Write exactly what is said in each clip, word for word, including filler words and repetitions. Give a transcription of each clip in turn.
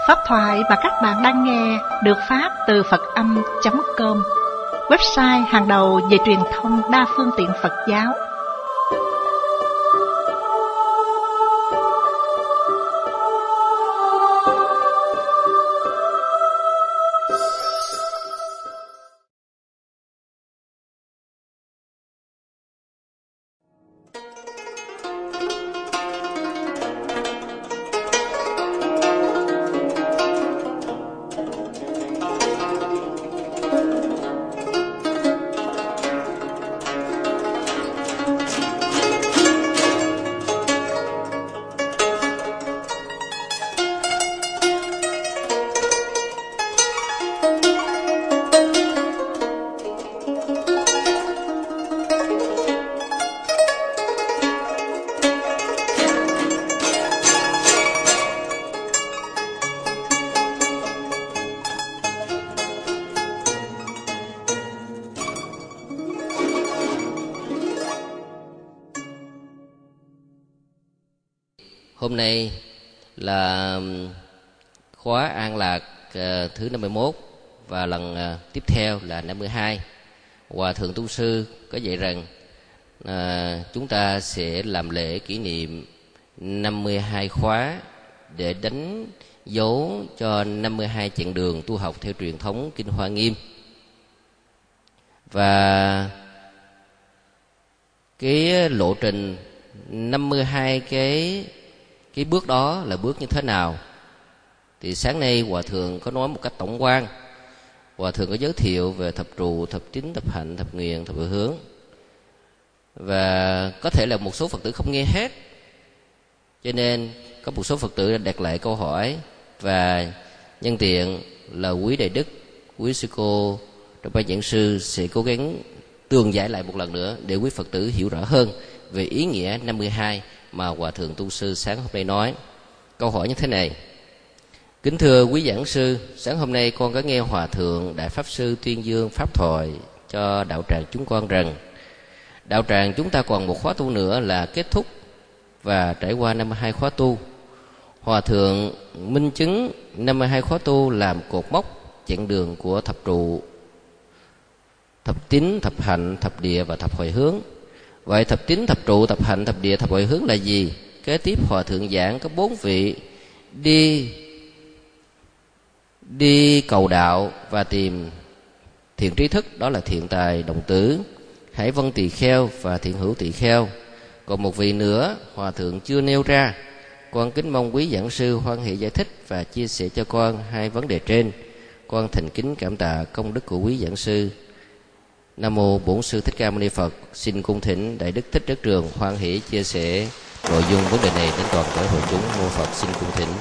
Pháp thoại mà các bạn đang nghe được phát từ Phật âm chấm com, website hàng đầu về truyền thông đa phương tiện Phật giáo. Hôm nay là khóa an lạc thứ năm mươi mốt và lần tiếp theo là năm mươi hai. Hòa thượng tu sư có dạy rằng à, chúng ta sẽ làm lễ kỷ niệm năm mươi hai khóa để đánh dấu cho năm mươi hai chặng đường tu học theo truyền thống Kinh Hoa Nghiêm. Và cái lộ trình năm mươi hai cái cái bước đó là bước như thế nào? Thì sáng nay Hòa thượng có nói một cách tổng quan. Hòa thượng có giới thiệu về thập trụ, thập tín, thập hạnh, thập nguyện, thập hồi hướng. Và có thể là một số Phật tử không nghe hết, cho nên có một số Phật tử đã đặt lại câu hỏi. Và nhân tiện là quý đại đức, quý sư cô trong ban giảng sư sẽ cố gắng tường giải lại một lần nữa để quý Phật tử hiểu rõ hơn về ý nghĩa năm mươi hai mà Hòa thượng tu sư sáng hôm nay nói. Câu hỏi như thế này: kính thưa quý giảng sư, sáng hôm nay con có nghe Hòa thượng Đại Pháp Sư tuyên dương pháp thoại cho đạo tràng chúng con rằng đạo tràng chúng ta còn một khóa tu nữa là kết thúc và trải qua năm mươi hai khóa tu. Hòa thượng minh chứng năm mươi hai khóa tu làm cột mốc chặng đường của thập trụ, thập tín, thập hạnh, thập địa và thập hồi hướng. Vậy thập tín, thập trụ, thập hạnh, thập địa, thập hồi hướng là gì? Kế tiếp Hòa thượng giảng có bốn vị đi đi cầu đạo và tìm thiện trí thức, đó là thiện tài đồng tử, hải vân tỳ kheo và thiện hữu tỳ kheo. Còn một vị nữa Hòa thượng chưa nêu ra. Con kính mong quý giảng sư hoan hỷ giải thích và chia sẻ cho con hai vấn đề trên. Con thành kính cảm tạ công đức của quý giảng sư. Nam mô Bổn Sư Thích Ca Mâu Ni Phật. Xin cung thỉnh Đại Đức Thích Nhất Trường hoan hỷ chia sẻ nội dung vấn đề này đến toàn thể hội chúng. Mô Phật. Xin cung thỉnh.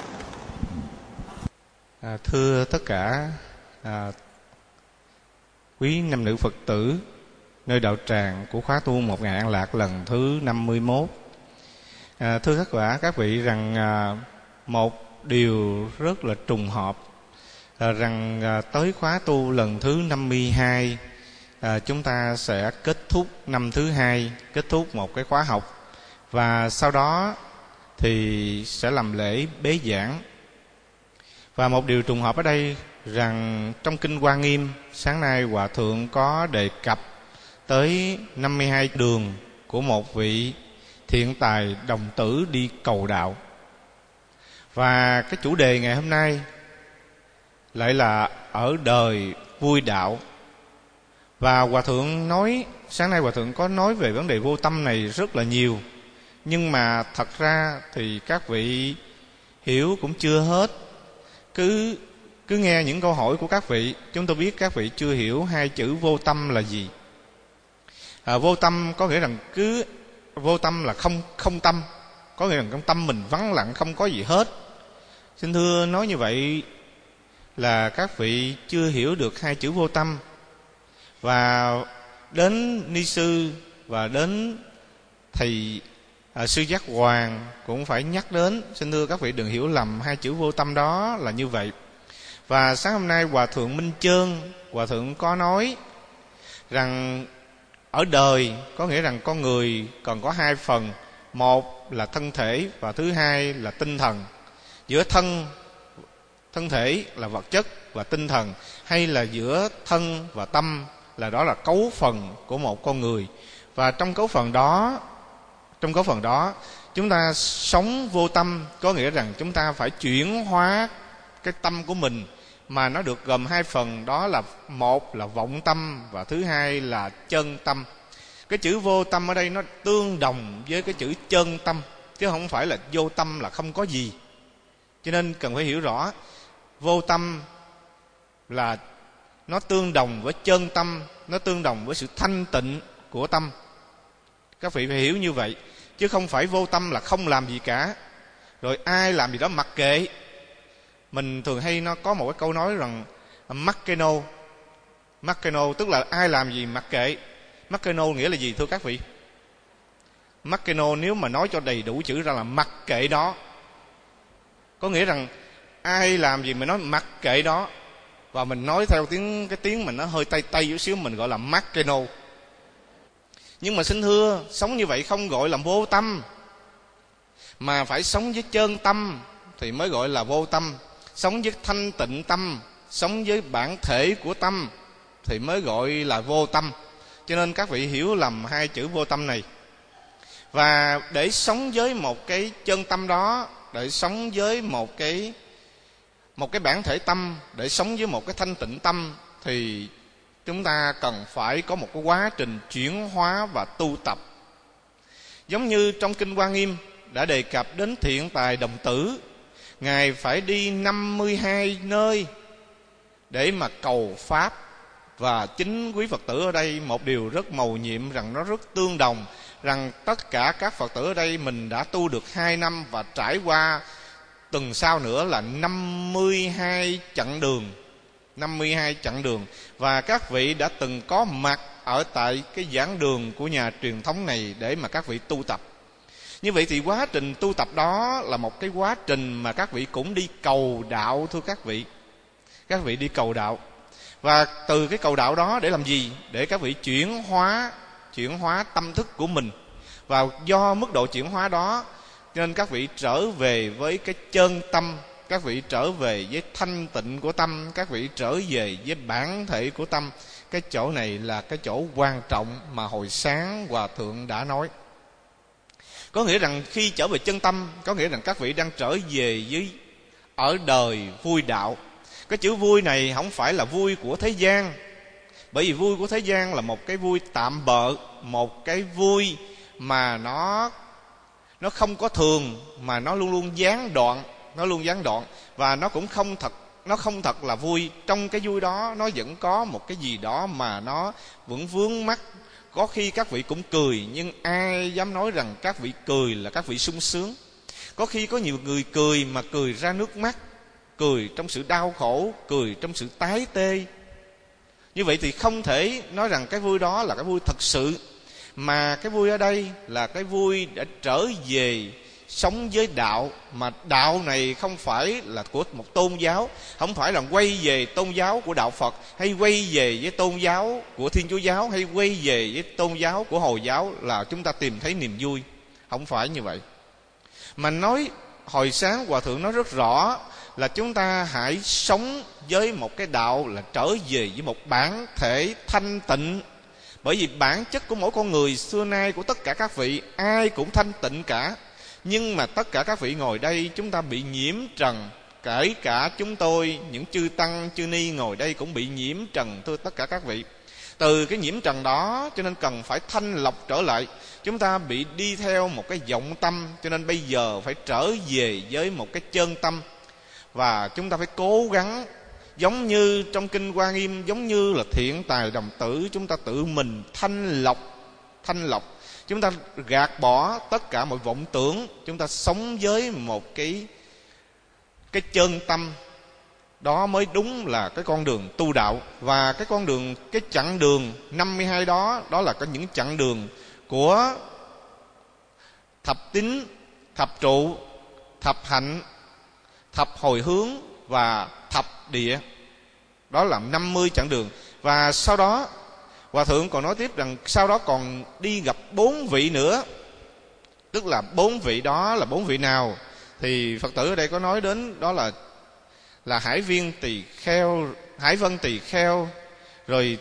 À, thưa tất cả à, quý nam nữ Phật tử nơi đạo tràng của khóa tu một ngày an lạc lần thứ năm mươi mốt. À, thưa tất cả các vị rằng à, một điều rất là trùng hợp à, rằng à, tới khóa tu lần thứ năm mươi hai à, chúng ta sẽ kết thúc năm thứ hai, kết thúc một cái khóa học, và sau đó thì sẽ làm lễ bế giảng. Và một điều trùng hợp ở đây rằng trong Kinh Hoa Nghiêm sáng nay Hòa thượng có đề cập tới năm mươi hai đường của một vị thiện tài đồng tử đi cầu đạo. Và cái chủ đề ngày hôm nay lại là ở đời vui đạo. Và Hòa thượng nói, sáng nay Hòa thượng có nói về vấn đề vô tâm này rất là nhiều. Nhưng mà thật ra thì các vị hiểu cũng chưa hết. Cứ cứ nghe những câu hỏi của các vị, chúng tôi biết các vị chưa hiểu hai chữ vô tâm là gì. À, vô tâm có nghĩa rằng cứ vô tâm là không không tâm, có nghĩa rằng trong tâm mình vắng lặng, không có gì hết. Xin thưa, nói như vậy là các vị chưa hiểu được hai chữ vô tâm. Và đến ni sư và đến thầy à, sư Giác Hoàng cũng phải nhắc đến. Xin thưa các vị đừng hiểu lầm hai chữ vô tâm đó là như vậy. Và sáng hôm nay Hòa thượng Minh Chơn, Hòa thượng có nói rằng ở đời có nghĩa rằng con người còn có hai phần. Một là thân thể và thứ hai là tinh thần. Giữa thân thân thể là vật chất và tinh thần, hay là giữa thân và tâm, là đó là cấu phần của một con người. Và trong cấu phần đó, trong cấu phần đó chúng ta sống vô tâm, có nghĩa rằng chúng ta phải chuyển hóa cái tâm của mình, mà nó được gồm hai phần, đó là một là vọng tâm và thứ hai là chân tâm. Cái chữ vô tâm ở đây nó tương đồng với cái chữ chân tâm, chứ không phải là vô tâm là không có gì. Cho nên cần phải hiểu rõ, vô tâm là nó tương đồng với chân tâm, nó tương đồng với sự thanh tịnh của tâm. Các vị phải hiểu như vậy, chứ không phải vô tâm là không làm gì cả, rồi ai làm gì đó mặc kệ. Mình thường hay nó có một cái câu nói rằng Makeno, Makeno tức là ai làm gì mặc kệ. Makeno nghĩa là gì thưa các vị? Makeno nếu mà nói cho đầy đủ chữ ra là mặc kệ đó. Có nghĩa rằng ai làm gì mà nói mặc kệ đó, và mình nói theo tiếng cái tiếng mình nó hơi tây tây chút xíu, mình gọi là Makeno. Nhưng mà xin thưa, sống như vậy không gọi là vô tâm, mà phải sống với chân tâm thì mới gọi là vô tâm. Sống với thanh tịnh tâm, sống với bản thể của tâm thì mới gọi là vô tâm. Cho nên các vị hiểu lầm hai chữ vô tâm này. Và để sống với một cái chân tâm đó, để sống với một cái một cái bản thể tâm, để sống với một cái thanh tịnh tâm, thì chúng ta cần phải có một cái quá trình chuyển hóa và tu tập. Giống như trong Kinh Hoa Nghiêm đã đề cập đến Thiện Tài Đồng Tử, Ngài phải đi năm mươi hai nơi để mà cầu Pháp. Và chính quý Phật tử ở đây một điều rất mầu nhiệm, rằng nó rất tương đồng, rằng tất cả các Phật tử ở đây mình đã tu được hai năm và trải qua tuần sau nữa là năm mươi hai chặng đường. năm mươi hai chặng đường. Và các vị đã từng có mặt ở tại cái giảng đường của nhà truyền thống này để mà các vị tu tập. Như vậy thì quá trình tu tập đó là một cái quá trình mà các vị cũng đi cầu đạo thưa các vị. Các vị đi cầu đạo. Và từ cái cầu đạo đó để làm gì? Để các vị chuyển hóa, chuyển hóa tâm thức của mình. Và do mức độ chuyển hóa đó nên các vị trở về với cái chân tâm, các vị trở về với thanh tịnh của tâm, các vị trở về với bản thể của tâm. Cái chỗ này là cái chỗ quan trọng mà hồi sáng Hòa Thượng đã nói. Có nghĩa rằng khi trở về chân tâm, có nghĩa rằng các vị đang trở về với ở đời vui đạo. Cái chữ vui này không phải là vui của thế gian, bởi vì vui của thế gian là một cái vui tạm bợ, một cái vui mà nó nó không có thường, mà nó luôn luôn gián đoạn, nó luôn gián đoạn, và nó cũng không thật, nó không thật là vui. Trong cái vui đó nó vẫn có một cái gì đó mà nó vẫn vướng mắc. Có khi các vị cũng cười, nhưng ai dám nói rằng các vị cười là các vị sung sướng. Có khi có nhiều người cười mà cười ra nước mắt, cười trong sự đau khổ, cười trong sự tái tê. Như vậy thì không thể nói rằng cái vui đó là cái vui thật sự, mà cái vui ở đây là cái vui để trở về sống với đạo. Mà đạo này không phải là của một tôn giáo, không phải là quay về tôn giáo của đạo Phật, hay quay về với tôn giáo của Thiên Chúa giáo, hay quay về với tôn giáo của Hồi giáo là chúng ta tìm thấy niềm vui. Không phải như vậy. Mà nói hồi sáng Hòa Thượng nói rất rõ là chúng ta hãy sống với một cái đạo là trở về với một bản thể thanh tịnh. Bởi vì bản chất của mỗi con người xưa nay, của tất cả các vị, ai cũng thanh tịnh cả. Nhưng mà tất cả các vị ngồi đây chúng ta bị nhiễm trần. Kể cả chúng tôi, những chư tăng, chư ni ngồi đây cũng bị nhiễm trần thưa tất cả các vị. Từ cái nhiễm trần đó cho nên cần phải thanh lọc trở lại. Chúng ta bị đi theo một cái vọng tâm, cho nên bây giờ phải trở về với một cái chân tâm. Và chúng ta phải cố gắng, giống như trong Kinh Hoa Nghiêm, giống như là Thiện Tài Đồng Tử, chúng ta tự mình thanh lọc, thanh lọc. Chúng ta gạt bỏ tất cả mọi vọng tưởng, chúng ta sống với một cái cái chân tâm. Đó mới đúng là cái con đường tu đạo. Và cái con đường, cái chặng đường năm mươi hai đó, đó là có những chặng đường của thập tín, thập trụ, thập hạnh, thập hồi hướng và thập địa. Đó là năm mươi chặng đường. Và sau đó Hòa Thượng còn nói tiếp rằng sau đó còn đi gặp bốn vị nữa. Tức là bốn vị đó là bốn vị nào? Thì Phật tử ở đây có nói đến đó là là Hải Viên Tỳ Kheo, Hải Vân Tỳ Kheo, rồi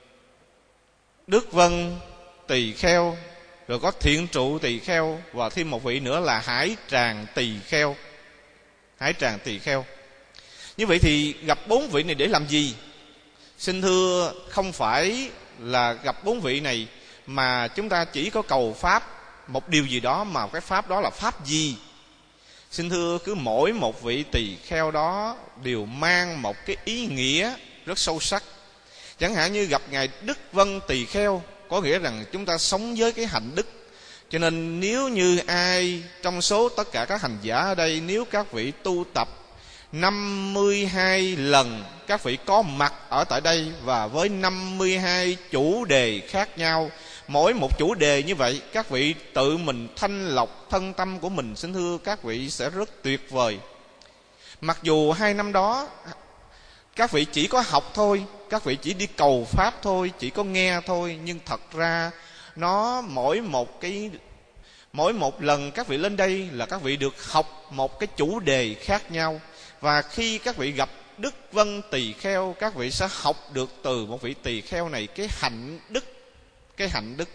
Đức Vân Tỳ Kheo, rồi có Thiện Trụ Tỳ Kheo, và thêm một vị nữa là Hải Tràng Tỳ Kheo. Hải Tràng Tỳ Kheo. Như vậy thì gặp bốn vị này để làm gì? Xin thưa, không phải là gặp bốn vị này mà chúng ta chỉ có cầu pháp một điều gì đó, mà cái pháp đó là pháp gì? Xin thưa, cứ mỗi một vị tỳ kheo đó đều mang một cái ý nghĩa rất sâu sắc. Chẳng hạn như gặp ngài Đức Vân Tỳ Kheo, có nghĩa rằng chúng ta sống với cái hạnh đức. Cho nên nếu như ai trong số tất cả các hành giả ở đây, nếu các vị tu tập năm mươi hai lần, các vị có mặt ở tại đây và với năm mươi hai chủ đề khác nhau, mỗi một chủ đề như vậy các vị tự mình thanh lọc thân tâm của mình, xin thưa các vị sẽ rất tuyệt vời. Mặc dù hai năm đó các vị chỉ có học thôi, các vị chỉ đi cầu pháp thôi, chỉ có nghe thôi, nhưng thật ra nó mỗi một cái mỗi một lần các vị lên đây là các vị được học một cái chủ đề khác nhau. Và khi các vị gặp Đức Vân Tỳ Kheo, các vị sẽ học được từ một vị tỳ kheo này cái hạnh đức, cái hạnh đức.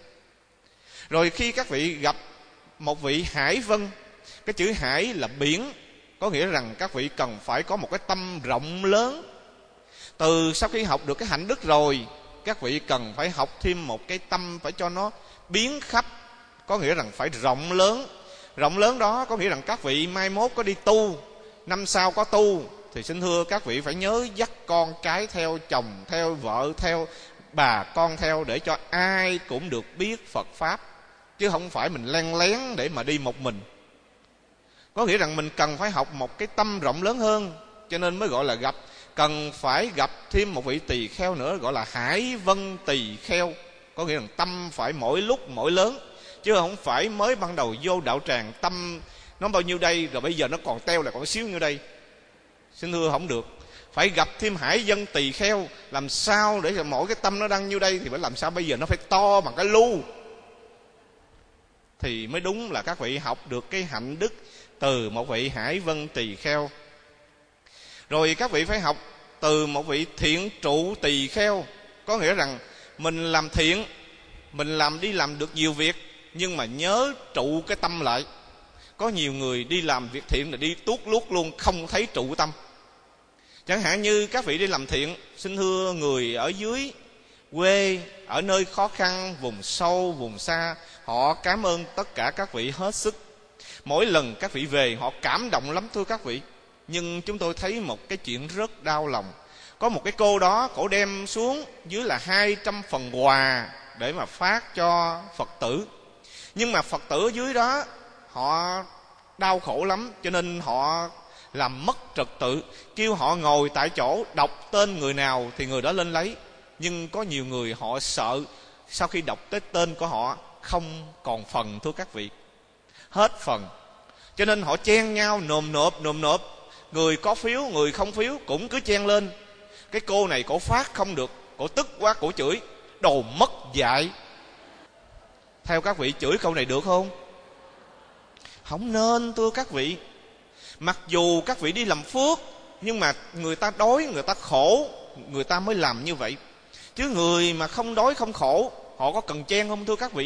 Rồi khi các vị gặp một vị Hải Vân, cái chữ Hải là biển, có nghĩa rằng các vị cần phải có một cái tâm rộng lớn. Từ sau khi học được cái hạnh đức rồi, các vị cần phải học thêm một cái tâm phải cho nó biến khắp, có nghĩa rằng phải rộng lớn. Rộng lớn đó có nghĩa rằng các vị mai mốt có đi tu, năm sau có tu, thì xin thưa các vị phải nhớ dắt con cái theo, chồng theo, vợ theo, bà con theo, để cho ai cũng được biết Phật Pháp, chứ không phải mình len lén để mà đi một mình. Có nghĩa rằng mình cần phải học một cái tâm rộng lớn hơn, cho nên mới gọi là gặp, cần phải gặp thêm một vị tỳ kheo nữa, gọi là Hải Vân Tỳ Kheo. Có nghĩa rằng tâm phải mỗi lúc mỗi lớn, chứ không phải mới ban đầu vô đạo tràng tâm nó bao nhiêu đây, rồi bây giờ nó còn teo là còn xíu nhiêu đây. Xin thưa không được, phải gặp thêm Hải Vân Tỳ Kheo, làm sao để cho mỗi cái tâm nó đang nhiêu đây thì phải làm sao bây giờ nó phải to bằng cái lu, thì mới đúng là các vị học được cái hạnh đức từ một vị Hải Vân Tỳ Kheo. Rồi các vị phải học từ một vị Thiện Trụ Tỳ Kheo, có nghĩa rằng mình làm thiện, mình làm đi làm được nhiều việc, nhưng mà nhớ trụ cái tâm lại. Có nhiều người đi làm việc thiện là đi tuốt luốt luôn, không thấy trụ tâm. Chẳng hạn như các vị đi làm thiện, xin thưa người ở dưới quê, ở nơi khó khăn, vùng sâu, vùng xa, họ cảm ơn tất cả các vị hết sức. Mỗi lần các vị về họ cảm động lắm thưa các vị. Nhưng chúng tôi thấy một cái chuyện rất đau lòng. Có một cái cô đó, cổ đem xuống dưới là hai trăm phần quà để mà phát cho Phật tử. Nhưng mà Phật tử ở dưới đó họ đau khổ lắm, cho nên họ làm mất trật tự, kêu họ ngồi tại chỗ, đọc tên người nào thì người đó lên lấy. Nhưng có nhiều người họ sợ sau khi đọc tới tên của họ không còn phần thưa các vị, hết phần, cho nên họ chen nhau nồm nộp nồm nộp, người có phiếu người không phiếu cũng cứ chen lên. Cái cô này cổ phát không được, cổ tức quá, cổ chửi đồ mất dạy. Theo các vị chửi câu này được không? Không nên thưa các vị. Mặc dù các vị đi làm phước, nhưng mà người ta đói, người ta khổ, người ta mới làm như vậy. Chứ người mà không đói không khổ, họ có cần chen không thưa các vị?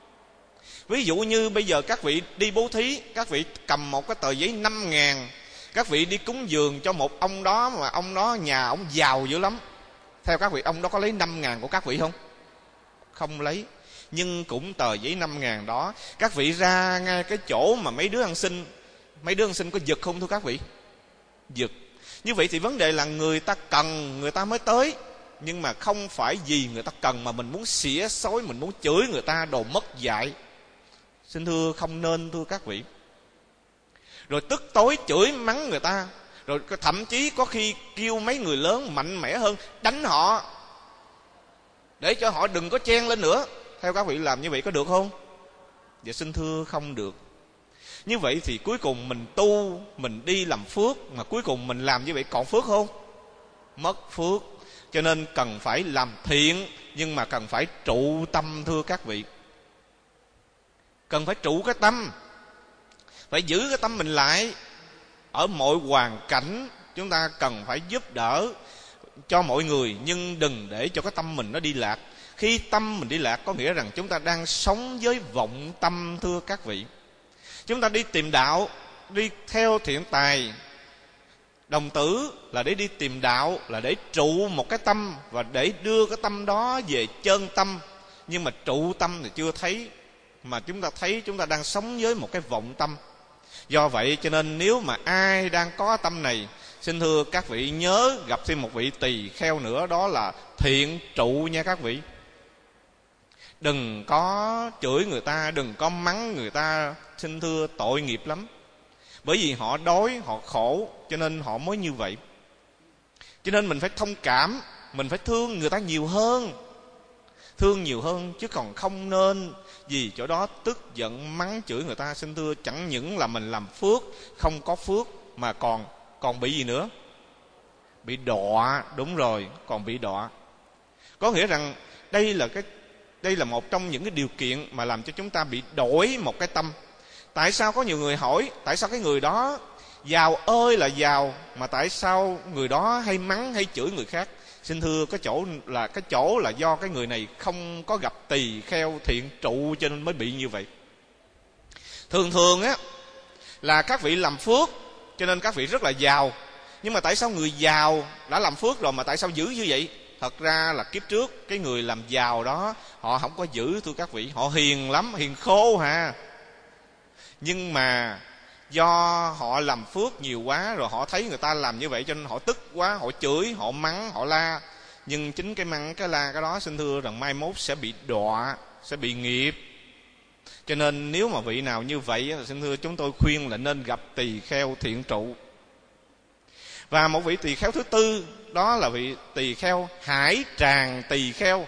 Ví dụ như bây giờ các vị đi bố thí, các vị cầm một cái tờ giấy năm ngàn, các vị đi cúng dường cho một ông đó, mà ông đó nhà ông giàu dữ lắm. Theo các vị, ông đó có lấy năm ngàn của các vị không? Không lấy. Nhưng cũng tờ giấy năm ngàn đó, các vị ra ngay cái chỗ mà mấy đứa ăn xin, mấy đứa ăn xin có giật không thưa các vị? Giật. Như vậy thì vấn đề là người ta cần người ta mới tới, nhưng mà không phải vì người ta cần mà mình muốn xỉa xối, mình muốn chửi người ta đồ mất dạy. Xin thưa không nên thưa các vị. Rồi tức tối chửi mắng người ta, rồi thậm chí có khi kêu mấy người lớn mạnh mẽ hơn đánh họ, để cho họ đừng có chen lên nữa. Theo các vị làm như vậy có được không? Dạ xin thưa không được. Như vậy thì cuối cùng mình tu, mình đi làm phước, mà cuối cùng mình làm như vậy còn phước không? Mất phước. Cho nên cần phải làm thiện, nhưng mà cần phải trụ tâm thưa các vị. Cần phải trụ cái tâm, phải giữ cái tâm mình lại ở mọi hoàn cảnh, chúng ta cần phải giúp đỡ cho mọi người, nhưng đừng để cho cái tâm mình nó đi lạc. Khi tâm mình đi lạc có nghĩa rằng chúng ta đang sống với vọng tâm, thưa các vị. Chúng ta đi tìm đạo, đi theo thiện tài, đồng tử là để đi tìm đạo, là để trụ một cái tâm và để đưa cái tâm đó về chân tâm. Nhưng mà trụ tâm thì chưa thấy, mà chúng ta thấy chúng ta đang sống với một cái vọng tâm. Do vậy cho nên nếu mà ai đang có tâm này, xin thưa các vị nhớ gặp thêm một vị tỳ kheo nữa, đó là thiện trụ nha các vị. Đừng có chửi người ta, đừng có mắng người ta, xin thưa tội nghiệp lắm. Bởi vì họ đói, họ khổ, cho nên họ mới như vậy. Cho nên mình phải thông cảm, mình phải thương người ta nhiều hơn. Thương nhiều hơn, chứ còn không nên vì chỗ đó tức giận mắng chửi người ta. Xin thưa chẳng những là mình làm phước, không có phước, mà còn còn bị gì nữa? Bị đọa. Đúng rồi, còn bị đọa. Có nghĩa rằng đây là cái đây là một trong những cái điều kiện mà làm cho chúng ta bị đổi một cái tâm. Tại sao có nhiều người hỏi, tại sao cái người đó giàu ơi là giàu, mà tại sao người đó hay mắng hay chửi người khác? Xin thưa cái chỗ là cái chỗ là do cái người này không có gặp tỳ kheo thiện trụ, cho nên mới bị như vậy. Thường thường á là các vị làm phước cho nên các vị rất là giàu. Nhưng mà tại sao người giàu đã làm phước rồi mà tại sao giữ như vậy? Thật ra là kiếp trước cái người làm giàu đó họ không có giữ, thưa các vị. Họ hiền lắm, hiền khô hà. Nhưng mà do họ làm phước nhiều quá, rồi họ thấy người ta làm như vậy cho nên họ tức quá, họ chửi, họ mắng, họ la. Nhưng chính cái mắng, cái la, cái đó xin thưa rằng mai mốt sẽ bị đọa, sẽ bị nghiệp. Cho nên nếu mà vị nào như vậy, xin thưa chúng tôi khuyên là nên gặp tỳ kheo thiện trụ. Và một vị tỳ kheo thứ tư, đó là vị tỳ kheo hải tràng tỳ kheo.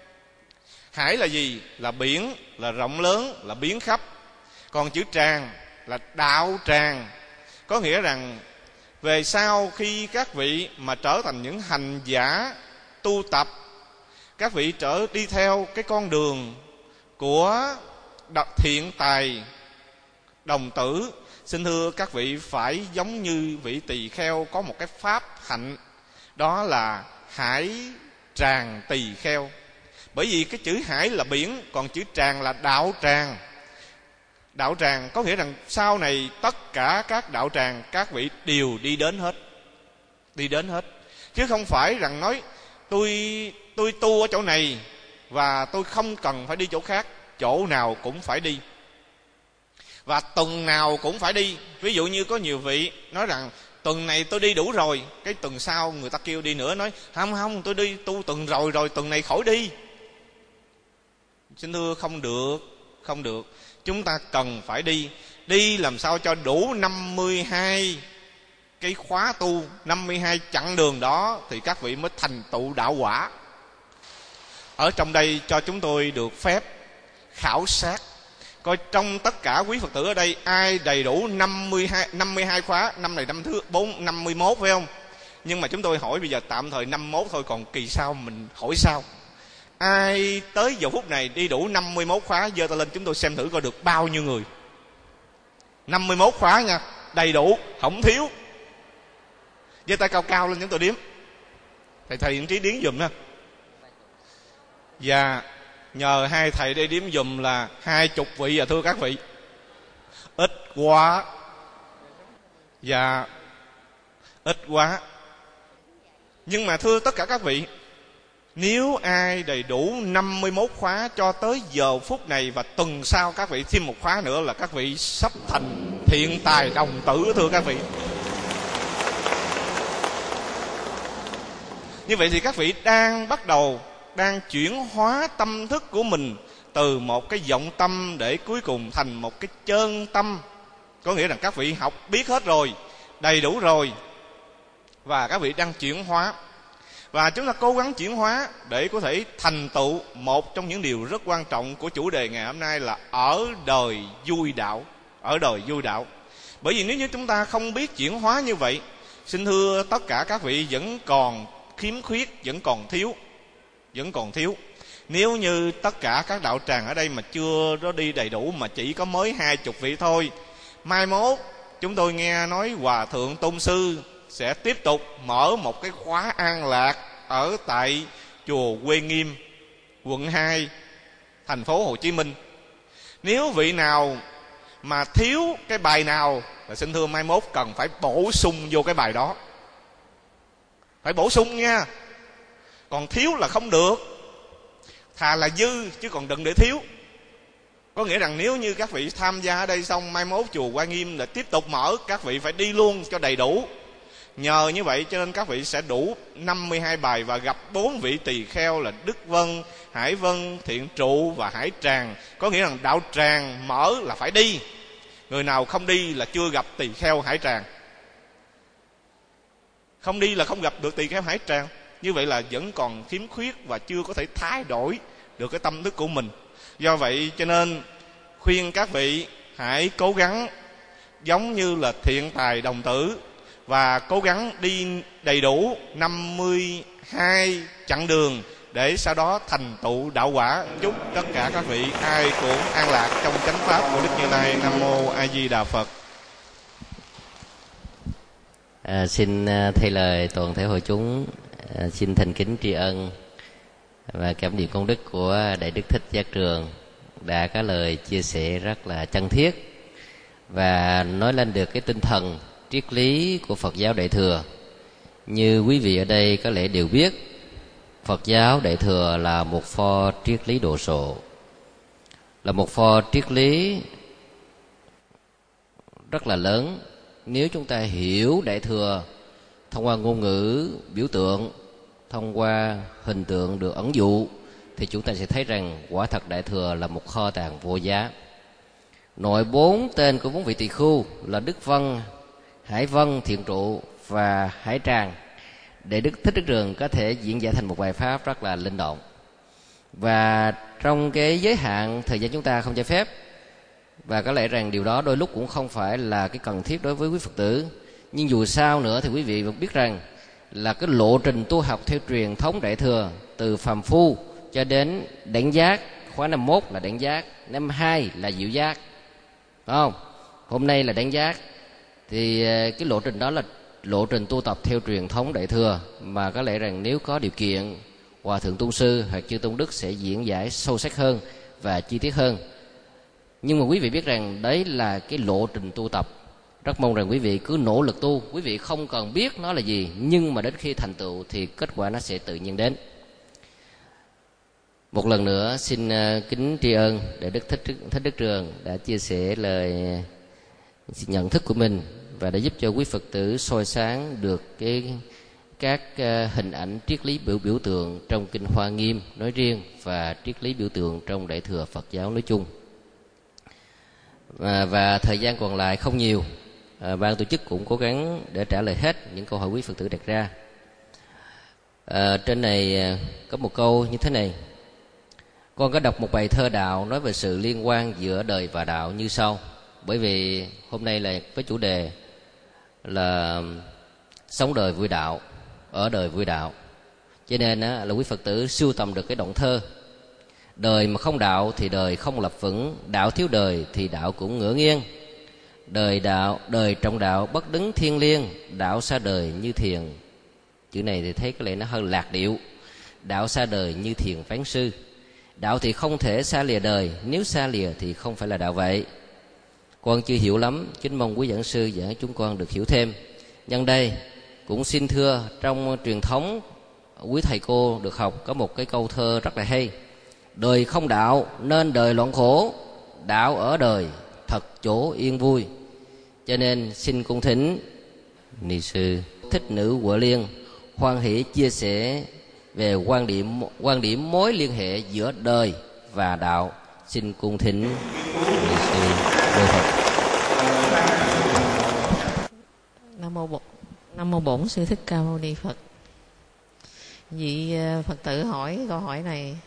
Hải là gì? Là biển, là rộng lớn, là biến khắp. Còn chữ tràng là đạo tràng. Có nghĩa rằng về sau khi các vị mà trở thành những hành giả tu tập, các vị trở đi theo cái con đường của thiện tài đồng tử, xin thưa các vị phải giống như vị tỳ kheo có một cái pháp hạnh, đó là hải tràng tỳ kheo. Bởi vì cái chữ hải là biển, còn chữ tràng là đạo tràng. Đạo tràng có nghĩa rằng sau này tất cả các đạo tràng các vị đều đi đến hết. Đi đến hết. Chứ không phải rằng nói tôi tôi tu ở chỗ này và tôi không cần phải đi chỗ khác. Chỗ nào cũng phải đi. Và tuần nào cũng phải đi. Ví dụ như có nhiều vị nói rằng tuần này tôi đi đủ rồi, cái tuần sau người ta kêu đi nữa, nói không không tôi đi tu tuần rồi rồi, tuần này khỏi đi. Xin thưa không được, không được. Chúng ta cần phải đi. Đi làm sao cho đủ năm mươi hai cái khóa tu, năm mươi hai chặng đường đó thì các vị mới thành tựu đạo quả. Ở trong đây cho chúng tôi được phép khảo sát coi trong tất cả quý Phật tử ở đây ai đầy đủ năm mươi hai, năm mươi hai khóa. Năm này năm thứ bốn, năm mươi mốt phải không? Nhưng mà chúng tôi hỏi bây giờ tạm thời năm mươi mốt thôi, còn kỳ sau mình hỏi sau. Ai tới giờ phút này đi đủ năm mươi mốt khóa, giơ tay lên chúng tôi xem thử coi được bao nhiêu người. năm mươi mốt khóa nha, đầy đủ, không thiếu. Giơ tay cao cao lên chúng tôi đếm. Thầy thầy Yên Trí điếm dùm ha. Và nhờ hai thầy đây điếm dùm là hai chục vị à, thưa các vị. Ít quá. Và ít quá. Nhưng mà thưa tất cả các vị, nếu ai đầy đủ năm mươi mốt khóa cho tới giờ phút này và tuần sau các vị thêm một khóa nữa là các vị sắp thành thiện tài đồng tử, thưa các vị. Như vậy thì các vị đang bắt đầu, đang chuyển hóa tâm thức của mình từ một cái vọng tâm để cuối cùng thành một cái chân tâm. Có nghĩa rằng các vị học biết hết rồi, đầy đủ rồi, và các vị đang chuyển hóa. Và chúng ta cố gắng chuyển hóa để có thể thành tựu một trong những điều rất quan trọng của chủ đề ngày hôm nay là ở đời vui đạo. Ở đời vui đạo. Bởi vì nếu như chúng ta không biết chuyển hóa như vậy, xin thưa tất cả các vị vẫn còn khiếm khuyết, vẫn còn thiếu. Vẫn còn thiếu. Nếu như tất cả các đạo tràng ở đây mà chưa có đi đầy đủ, mà chỉ có mới hai chục vị thôi, mai mốt chúng tôi nghe nói Hòa Thượng Tôn Sư sẽ tiếp tục mở một cái khóa an lạc ở tại chùa Quê Nghiêm, quận hai, thành phố Hồ Chí Minh. Nếu vị nào mà thiếu cái bài nào là xin thưa mai mốt cần phải bổ sung vô cái bài đó. Phải bổ sung nha. Còn thiếu là không được. Thà là dư chứ còn đừng để thiếu. Có nghĩa rằng nếu như các vị tham gia ở đây xong, mai mốt chùa Quan Nghiêm là tiếp tục mở, các vị phải đi luôn cho đầy đủ. Nhờ như vậy cho nên các vị sẽ đủ năm mươi hai bài và gặp bốn vị tỳ kheo là Đức Vân, Hải Vân, Thiện Trụ và Hải Tràng. Có nghĩa rằng đạo tràng mở là phải đi. Người nào không đi là chưa gặp tỳ kheo Hải Tràng. Không đi là không gặp được tỳ kheo Hải Tràng. Như vậy là vẫn còn khiếm khuyết và chưa có thể thay đổi được cái tâm thức của mình. Do vậy cho nên khuyên các vị hãy cố gắng giống như là thiện tài đồng tử và cố gắng đi đầy đủ năm mươi hai chặng đường để sau đó thành tựu đạo quả. Chúc tất cả các vị ai cũng an lạc trong chánh pháp của Đức Như Lai. Nam mô A Di Đà Phật. À, xin thay lời toàn thể hội chúng, à, xin thành kính tri ân và cảm niệm công đức của Đại Đức Thích Giác Trường đã có lời chia sẻ rất là chân thiết và nói lên được cái tinh thần triết lý của Phật giáo Đại Thừa. Như quý vị ở đây có lẽ đều biết, Phật giáo Đại Thừa là một pho triết lý độ sộ, là một pho triết lý rất là lớn. Nếu chúng ta hiểu Đại Thừa thông qua ngôn ngữ biểu tượng, thông qua hình tượng được ẩn dụ, thì chúng ta sẽ thấy rằng quả thật Đại Thừa là một kho tàng vô giá. Nội bốn tên của bốn vị tỳ khưu là Đức Vân, Hải Vân, Thiện Trụ và Hải Tràng để Đức Thích Đức Trường có thể diễn giải thành một bài pháp rất là linh động. Và trong cái giới hạn thời gian chúng ta không cho phép, và có lẽ rằng điều đó đôi lúc cũng không phải là cái cần thiết đối với quý Phật tử, nhưng dù sao nữa thì quý vị vẫn biết rằng là cái lộ trình tu học theo truyền thống Đại Thừa từ phàm phu cho đến đẳng giác, khóa năm mốt là đẳng giác, năm hai là diệu giác, phải không? Hôm nay là đẳng giác, thì cái lộ trình đó là lộ trình tu tập theo truyền thống Đại Thừa, mà có lẽ rằng nếu có điều kiện, Hòa Thượng Tôn Sư hoặc Chư Tôn Đức sẽ diễn giải sâu sắc hơn và chi tiết hơn. Nhưng mà quý vị biết rằng đấy là cái lộ trình tu tập. Rất mong rằng quý vị cứ nỗ lực tu. Quý vị không cần biết nó là gì, nhưng mà đến khi thành tựu thì kết quả nó sẽ tự nhiên đến. Một lần nữa xin kính tri ân Đại Đức Thích, Thích Đức Trường đã chia sẻ lời nhận thức của mình và đã giúp cho quý Phật tử soi sáng được cái các hình ảnh triết lý biểu biểu tượng trong Kinh Hoa Nghiêm nói riêng và triết lý biểu tượng trong Đại Thừa Phật giáo nói chung. Và, và thời gian còn lại không nhiều, à, ban tổ chức cũng cố gắng để trả lời hết những câu hỏi quý Phật tử đặt ra. À, trên này có một câu như thế này: con có đọc một bài thơ đạo nói về sự liên quan giữa đời và đạo như sau. Bởi vì hôm nay là với chủ đề là sống đời vui đạo, ở đời vui đạo, cho nên á, là quý Phật tử sưu tầm được cái đoạn thơ: đời mà không đạo thì đời không lập vững, đạo thiếu đời thì đạo cũng ngửa nghiêng. Đời đạo, đời trong đạo bất đứng thiên liêng, đạo xa đời như thiền. Chữ này thì thấy có lẽ nó hơi lạc điệu. Đạo xa đời như thiền phán sư. Đạo thì không thể xa lìa đời, nếu xa lìa thì không phải là đạo vậy. Con chưa hiểu lắm, kính mong quý giảng sư giảng chúng con được hiểu thêm. Nhân đây cũng xin thưa, trong truyền thống quý thầy cô được học có một cái câu thơ rất là hay: đời không đạo nên đời loạn khổ, đạo ở đời thật chỗ yên vui. Cho nên xin cung thỉnh ni sư Thích Nữ Huệ Liên hoan hỷ chia sẻ về quan điểm quan điểm mối liên hệ giữa đời và đạo. Xin cung thỉnh ni sư Đô Phật. Nam mô Bổn Nam mô Bổn Sư Thích Ca Mâu Ni Phật. Vị Phật tử hỏi câu hỏi này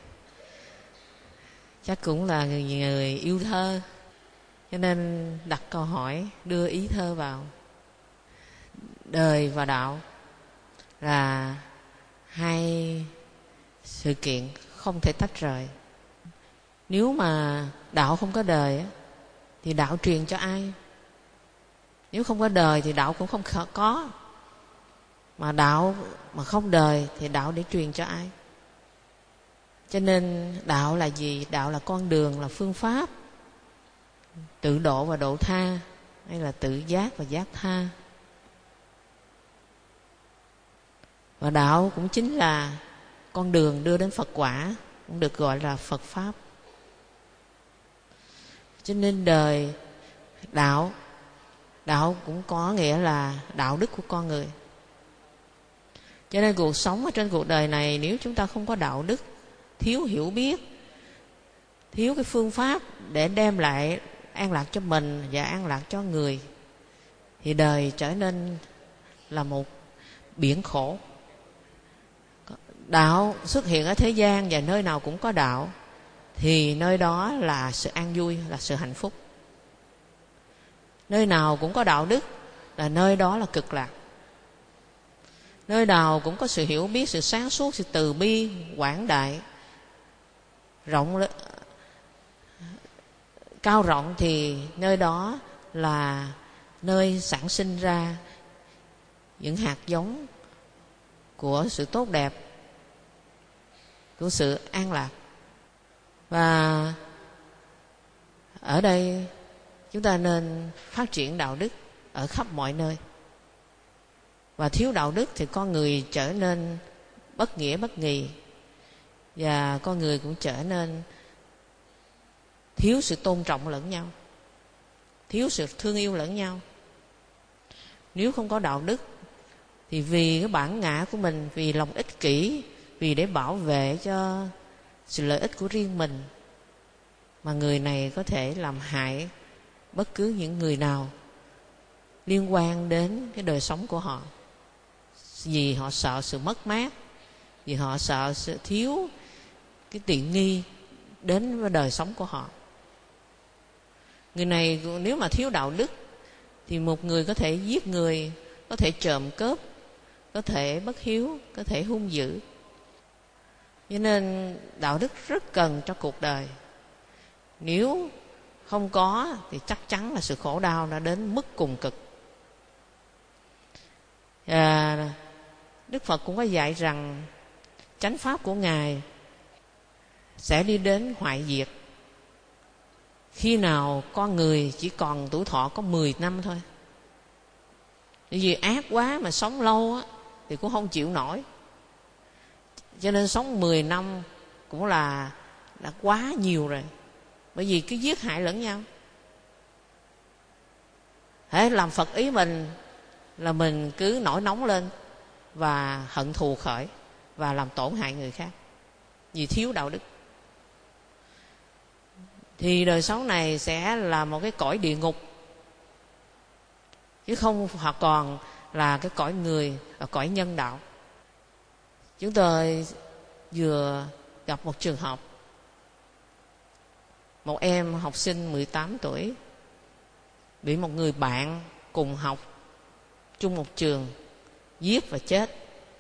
chắc cũng là người, người yêu thơ, cho nên đặt câu hỏi, đưa ý thơ vào. Đời và đạo là hai sự kiện không thể tách rời. Nếu mà đạo không có đời thì đạo truyền cho ai? Nếu không có đời thì đạo cũng không có. Mà đạo mà không đời thì đạo để truyền cho ai? Cho nên đạo là gì? Đạo là con đường, là phương pháp tự độ và độ tha, hay là tự giác và giác tha. Và đạo cũng chính là con đường đưa đến Phật quả, cũng được gọi là Phật Pháp. Cho nên đời đạo, đạo cũng có nghĩa là đạo đức của con người. Cho nên cuộc sống ở trên cuộc đời này, nếu chúng ta không có đạo đức, thiếu hiểu biết, thiếu cái phương pháp để đem lại an lạc cho mình và an lạc cho người, thì đời trở nên là một biển khổ. Đạo xuất hiện ở thế gian và nơi nào cũng có đạo, thì nơi đó là sự an vui, là sự hạnh phúc. Nơi nào cũng có đạo đức là nơi đó là cực lạc. Nơi nào cũng có sự hiểu biết, sự sáng suốt, sự từ bi, quảng đại, rộng cao rộng, thì nơi đó là nơi sản sinh ra những hạt giống của sự tốt đẹp, của sự an lạc. Và ở đây chúng ta nên phát triển đạo đức ở khắp mọi nơi. Và thiếu đạo đức thì con người trở nên bất nghĩa bất nghị, và con người cũng trở nên thiếu sự tôn trọng lẫn nhau, thiếu sự thương yêu lẫn nhau. Nếu không có đạo đức thì vì cái bản ngã của mình, vì lòng ích kỷ, vì để bảo vệ cho sự lợi ích của riêng mình, mà người này có thể làm hại bất cứ những người nào liên quan đến cái đời sống của họ. Vì họ sợ sự mất mát, vì họ sợ sự thiếu cái tiện nghi đến với đời sống của họ. Người này nếu mà thiếu đạo đức thì một người có thể giết người, có thể trộm cướp, có thể bất hiếu, có thể hung dữ. Cho nên đạo đức rất cần cho cuộc đời. Nếu không có thì chắc chắn là sự khổ đau đã đến mức cùng cực. À, Đức Phật cũng có dạy rằng chánh pháp của Ngài sẽ đi đến hoại diệt khi nào con người chỉ còn tuổi thọ có mười năm thôi. Bởi vì ác quá mà sống lâu á thì cũng không chịu nổi. Cho nên sống mười năm cũng là đã quá nhiều rồi. Bởi vì cứ giết hại lẫn nhau. Thế làm Phật ý mình là mình cứ nổi nóng lên và hận thù khởi và làm tổn hại người khác vì thiếu đạo đức. Thì đời sống này sẽ là một cái cõi địa ngục, chứ không hoặc còn là cái cõi người, là cõi nhân đạo. Chúng tôi vừa gặp một trường hợp, một em học sinh mười tám tuổi bị một người bạn cùng học chung một trường giết và chết.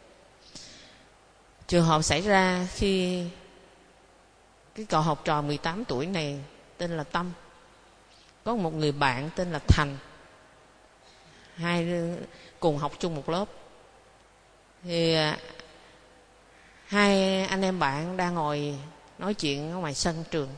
Trường hợp xảy ra khi cái cậu học trò mười tám tuổi này tên là Tâm, có một người bạn tên là Thành, hai cùng học chung một lớp. Thì hai anh em bạn đang ngồi nói chuyện ở ngoài sân trường,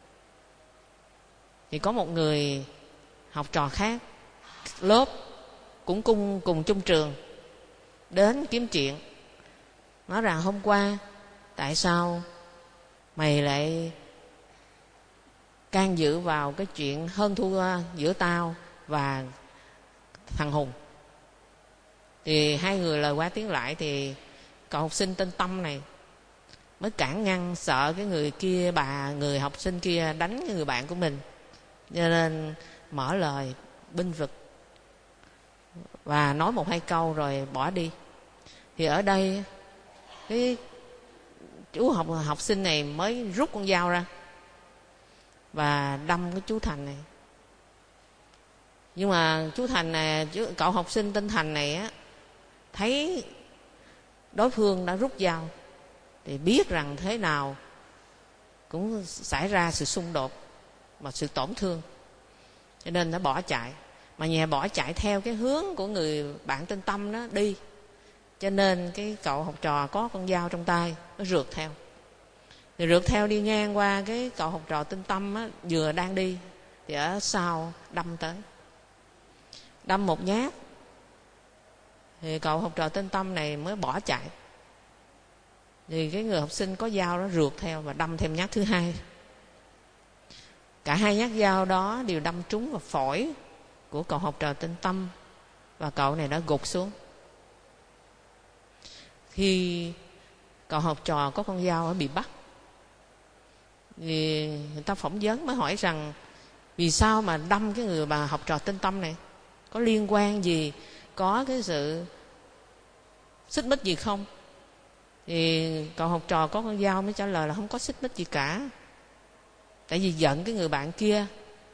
thì có một người học trò khác lớp cũng cùng, cùng chung trường đến kiếm chuyện, nói rằng hôm qua tại sao mày lại can dự vào cái chuyện hơn thua giữa tao và thằng Hùng. Thì hai người lời qua tiếng lại, thì cậu học sinh tên Tâm này mới cản ngăn, sợ cái người kia, bà người học sinh kia đánh cái người bạn của mình, cho nên mở lời binh vực và nói một hai câu rồi bỏ đi. Thì ở đây cái chú học học sinh này mới rút con dao ra và đâm cái chú Thành này. Nhưng mà chú Thành này, chú, cậu học sinh tên Thành này á, thấy đối phương đã rút dao thì biết rằng thế nào cũng xảy ra sự xung đột và sự tổn thương, cho nên nó bỏ chạy. Mà nhà bỏ chạy theo cái hướng của người bạn tên Tâm đó đi, cho nên cái cậu học trò có con dao trong tay, nó rượt theo. Thì rượt theo đi ngang qua cái cậu học trò tinh tâm á, vừa đang đi thì ở sau đâm tới, đâm một nhát. Thì cậu học trò tinh tâm này mới bỏ chạy. Thì cái người học sinh có dao đó rượt theo và đâm thêm nhát thứ hai. Cả hai nhát dao đó đều đâm trúng vào phổi của cậu học trò tinh tâm, và cậu này đã gục xuống. Khi cậu học trò có con dao bị bắt, thì người ta phỏng vấn mới hỏi rằng vì sao mà đâm cái người bà học trò tinh tâm này, có liên quan gì, có cái sự xích mích gì không? Thì cậu học trò có con dao mới trả lời là không có xích mích gì cả, tại vì giận cái người bạn kia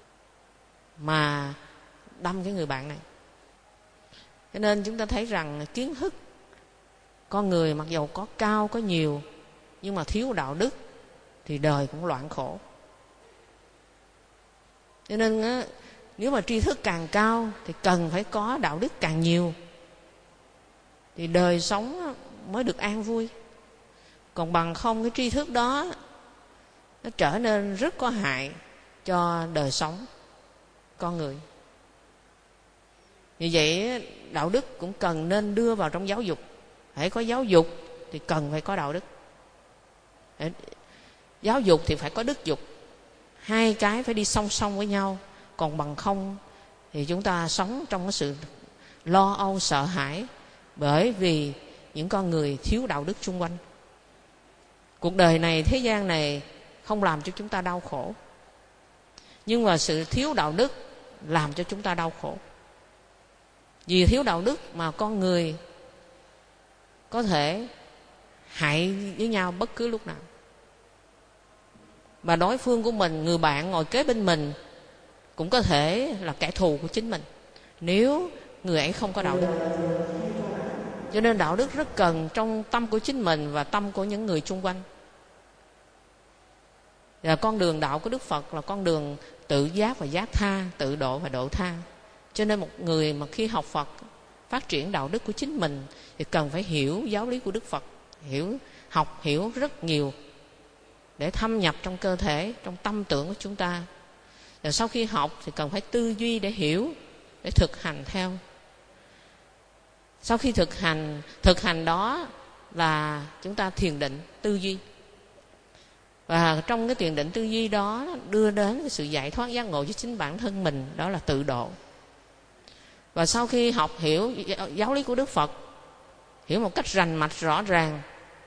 mà đâm cái người bạn này. Cho nên chúng ta thấy rằng kiến thức con người mặc dầu có cao có nhiều, nhưng mà thiếu đạo đức thì đời cũng loạn khổ. Cho nên á, nếu mà tri thức càng cao thì cần phải có đạo đức càng nhiều, thì đời sống mới được an vui. Còn bằng không cái tri thức đó nó trở nên rất có hại cho đời sống con người. Như vậy đạo đức cũng cần nên đưa vào trong giáo dục. Hãy có giáo dục thì cần phải có đạo đức. Giáo dục thì phải có đức dục. Hai cái phải đi song song với nhau. Còn bằng không thì chúng ta sống trong cái sự lo âu sợ hãi, bởi vì những con người thiếu đạo đức xung quanh. Cuộc đời này, thế gian này không làm cho chúng ta đau khổ, nhưng mà sự thiếu đạo đức làm cho chúng ta đau khổ. Vì thiếu đạo đức mà con người có thể hại với nhau bất cứ lúc nào. Và đối phương của mình, người bạn ngồi kế bên mình, cũng có thể là kẻ thù của chính mình, nếu người ấy không có đạo đức. Cho nên đạo đức rất cần trong tâm của chính mình và tâm của những người chung quanh. Và con đường đạo của Đức Phật là con đường tự giác và giác tha, tự độ và độ tha. Cho nên một người mà khi học Phật, phát triển đạo đức của chính mình, thì cần phải hiểu giáo lý của Đức Phật, hiểu, học hiểu rất nhiều để thâm nhập trong cơ thể, trong tâm tưởng của chúng ta. Rồi sau khi học thì cần phải tư duy để hiểu, để thực hành theo. Sau khi thực hành, thực hành đó là chúng ta thiền định, tư duy. Và trong cái thiền định tư duy đó đưa đến cái sự giải thoát giác ngộ cho chính bản thân mình, đó là tự độ. Và sau khi học hiểu giáo lý của Đức Phật, hiểu một cách rành mạch rõ ràng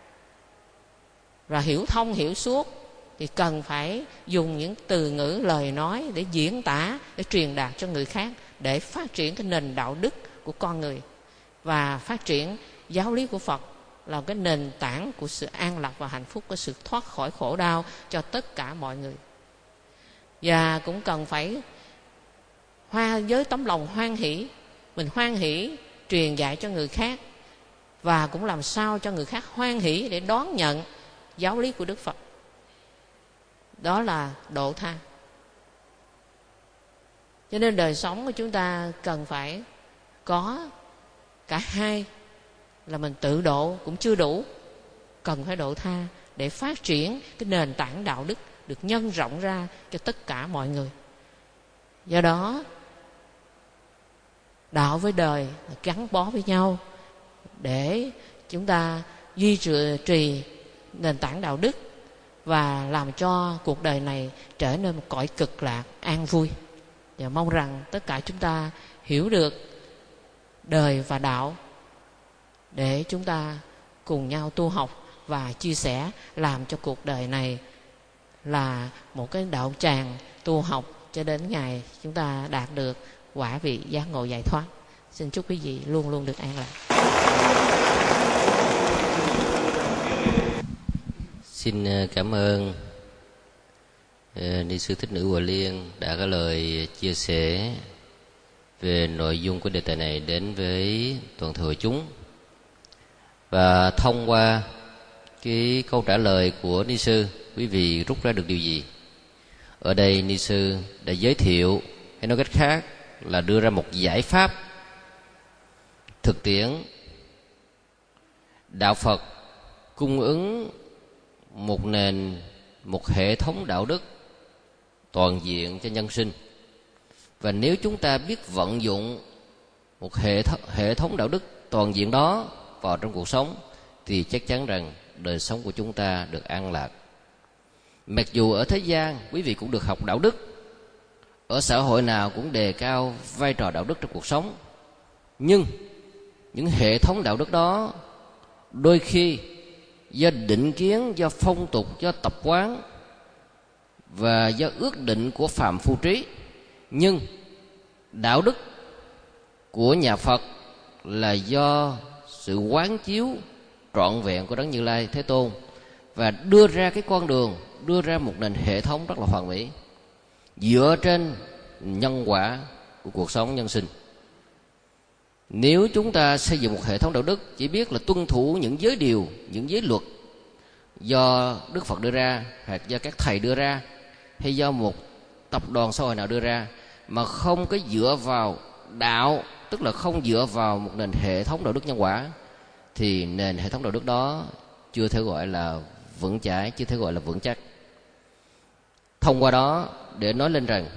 và hiểu thông hiểu suốt, thì cần phải dùng những từ ngữ lời nói để diễn tả, để truyền đạt cho người khác, để phát triển cái nền đạo đức của con người và phát triển giáo lý của Phật là cái nền tảng của sự an lạc và hạnh phúc, của sự thoát khỏi khổ đau cho tất cả mọi người. Và cũng cần phải hoa với tấm lòng hoan hỷ, mình hoan hỷ truyền dạy cho người khác, và cũng làm sao cho người khác hoan hỷ để đón nhận giáo lý của Đức Phật. Đó là độ tha. Cho nên đời sống của chúng ta cần phải có cả hai, là mình tự độ cũng chưa đủ, cần phải độ tha để phát triển cái nền tảng đạo đức được nhân rộng ra cho tất cả mọi người. Do đó đạo với đời gắn bó với nhau để chúng ta duy trì nền tảng đạo đức và làm cho cuộc đời này trở nên một cõi cực lạc an vui. Và mong rằng tất cả chúng ta hiểu được đời và đạo để chúng ta cùng nhau tu học và chia sẻ, làm cho cuộc đời này là một cái đạo tràng tu học cho đến ngày chúng ta đạt được quả vị giác ngộ giải thoát. Xin chúc quý vị luôn luôn được an lạc. Xin cảm ơn Ni sư Thích Nữ Hòa Liên đã có lời chia sẻ về nội dung của đề tài này đến với toàn thể hội chúng. Và thông qua cái câu trả lời của Ni sư, quý vị rút ra được điều gì? Ở đây Ni sư đã giới thiệu, hay nói cách khác là đưa ra một giải pháp thực tiễn đạo Phật cung ứng một nền, một hệ thống đạo đức toàn diện cho nhân sinh. Và nếu chúng ta biết vận dụng một hệ thống, hệ thống đạo đức toàn diện đó vào trong cuộc sống, thì chắc chắn rằng đời sống của chúng ta được an lạc. Mặc dù ở thế gian quý vị cũng được học đạo đức, ở xã hội nào cũng đề cao vai trò đạo đức trong cuộc sống, nhưng những hệ thống đạo đức đó đôi khi do định kiến, do phong tục, do tập quán và do ước định của phàm phu trí. Nhưng đạo đức của nhà Phật là do sự quán chiếu trọn vẹn của Đấng Như Lai Thế Tôn, và đưa ra cái con đường, đưa ra một nền hệ thống rất là hoàn mỹ dựa trên nhân quả của cuộc sống nhân sinh. Nếu chúng ta xây dựng một hệ thống đạo đức chỉ biết là tuân thủ những giới điều, những giới luật do Đức Phật đưa ra, hoặc do các thầy đưa ra, hay do một tập đoàn xã hội nào đưa ra, mà không có dựa vào đạo, tức là không dựa vào một nền hệ thống đạo đức nhân quả, thì nền hệ thống đạo đức đó chưa thể gọi là vững chãi, chưa thể gọi là vững chắc. Thông qua đó để nói lên rằng,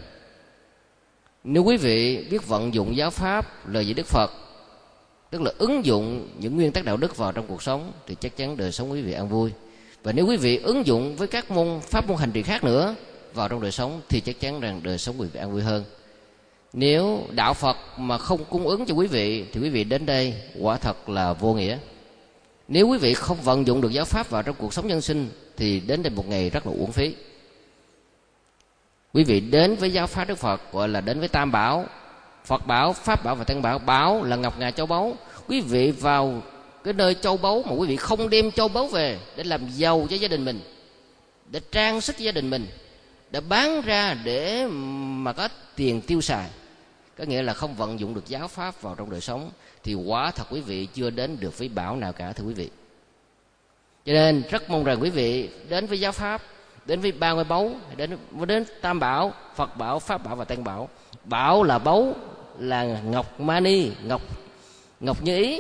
nếu quý vị biết vận dụng giáo pháp, lời dạy Đức Phật, tức là ứng dụng những nguyên tắc đạo đức vào trong cuộc sống, thì chắc chắn đời sống quý vị an vui. Và nếu quý vị ứng dụng với các môn pháp môn hành trì khác nữa vào trong đời sống, thì chắc chắn rằng đời sống quý vị an vui hơn. Nếu đạo Phật mà không cung ứng cho quý vị, thì quý vị đến đây quả thật là vô nghĩa. Nếu quý vị không vận dụng được giáo pháp vào trong cuộc sống nhân sinh, thì đến đây một ngày rất là uổng phí. Quý vị đến với giáo pháp Đức Phật gọi là đến với Tam Bảo, Phật Bảo, Pháp Bảo và Tăng Bảo. Bảo là ngọc ngà châu báu. Quý vị vào cái nơi châu báu mà quý vị không đem châu báu về để làm giàu cho gia đình mình, để trang sức gia đình mình, để bán ra để mà có tiền tiêu xài, có nghĩa là không vận dụng được giáo pháp vào trong đời sống, thì quả thật quý vị chưa đến được với bảo nào cả, thưa quý vị. Cho nên rất mong rằng quý vị đến với giáo pháp, đến với ba ngôi báu, đến đến Tam Bảo, Phật Bảo, Pháp Bảo và Tăng Bảo. Bảo là báu, là ngọc mani, ngọc ngọc như ý,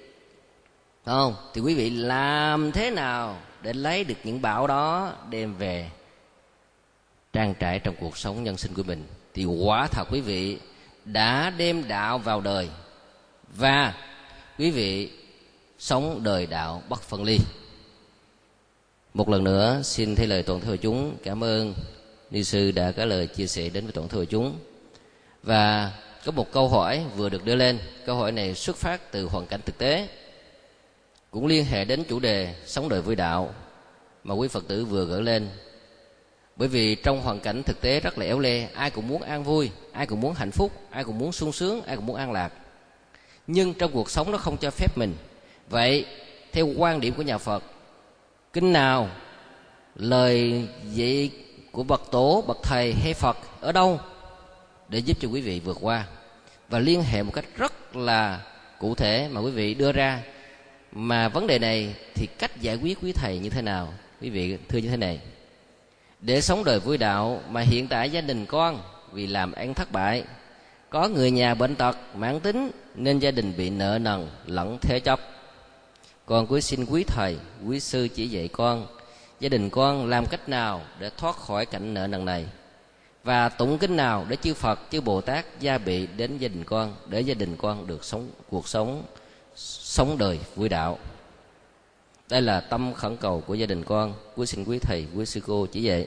không? Thì quý vị làm thế nào để lấy được những bảo đó đem về trang trải trong cuộc sống nhân sinh của mình, thì quả thật quý vị đã đem đạo vào đời, và quý vị sống đời đạo bất phân ly. Một lần nữa xin thay lời toàn thể hội chúng cảm ơn ni sư đã có lời chia sẻ đến với toàn thể hội chúng. Và có một câu hỏi vừa được đưa lên. Câu hỏi này xuất phát từ hoàn cảnh thực tế, cũng liên hệ đến chủ đề sống đời vui đạo mà quý Phật tử vừa gửi lên. Bởi vì trong hoàn cảnh thực tế rất là éo le, ai cũng muốn an vui, ai cũng muốn hạnh phúc, ai cũng muốn sung sướng, ai cũng muốn an lạc. Nhưng trong cuộc sống nó không cho phép mình. Vậy theo quan điểm của nhà Phật, kinh nào, lời dạy của bậc tổ, bậc thầy hay Phật ở đâu để giúp cho quý vị vượt qua? Và liên hệ một cách rất là cụ thể mà quý vị đưa ra. Mà vấn đề này thì cách giải quyết quý thầy như thế nào? Quý vị thưa như thế này: để sống đời vui đạo mà hiện tại gia đình con vì làm ăn thất bại, có người nhà bệnh tật mãn tính nên gia đình bị nợ nần lẫn thế chấp. Con cuối xin quý thầy, quý sư chỉ dạy con gia đình con làm cách nào để thoát khỏi cảnh nợ nần này, và tụng kinh nào để chư Phật, chư Bồ Tát gia bị đến gia đình con, để gia đình con được sống cuộc sống sống đời vui đạo. Đây là tâm khẩn cầu của gia đình con, quý xin quý thầy, quý sư cô chỉ dạy.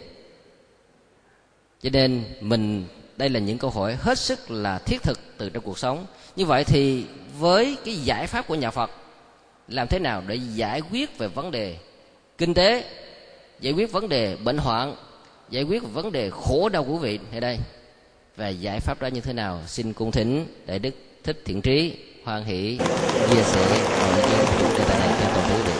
Cho nên mình đây là những câu hỏi hết sức là thiết thực từ trong cuộc sống. Như vậy thì với cái giải pháp của nhà Phật, làm thế nào để giải quyết về vấn đề kinh tế, giải quyết vấn đề bệnh hoạn, giải quyết vấn đề khổ đau của quý vị ở đây, và giải pháp đó như thế nào? Xin cung thỉnh Đại Đức Thích Thiện Trí hoan hỷ chia sẻ nội dung chủ đề này cho toàn thể quý vị.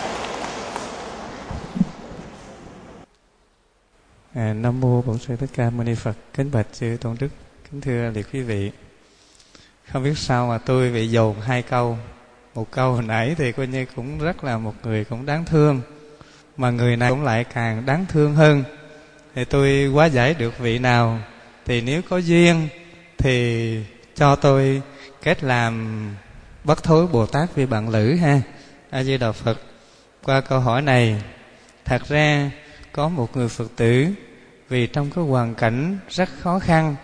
À, Nam mô Bổn Sư Thích Ca Mâu Ni Phật. Kính bạch sư tôn đức, kính thưa liệt quý vị. Không biết sao mà tôi bị dồn hai câu. Một câu hồi nãy thì coi như cũng rất là một người cũng đáng thương, mà người này cũng lại càng đáng thương hơn. Thì tôi hóa giải được vị nào thì nếu có duyên thì cho tôi kết làm Bất Thối Bồ Tát vì bạn lữ ha. A Di Đà Phật. qua câu hỏi này, thật ra có một người Phật tử vì trong cái hoàn cảnh rất khó khăn,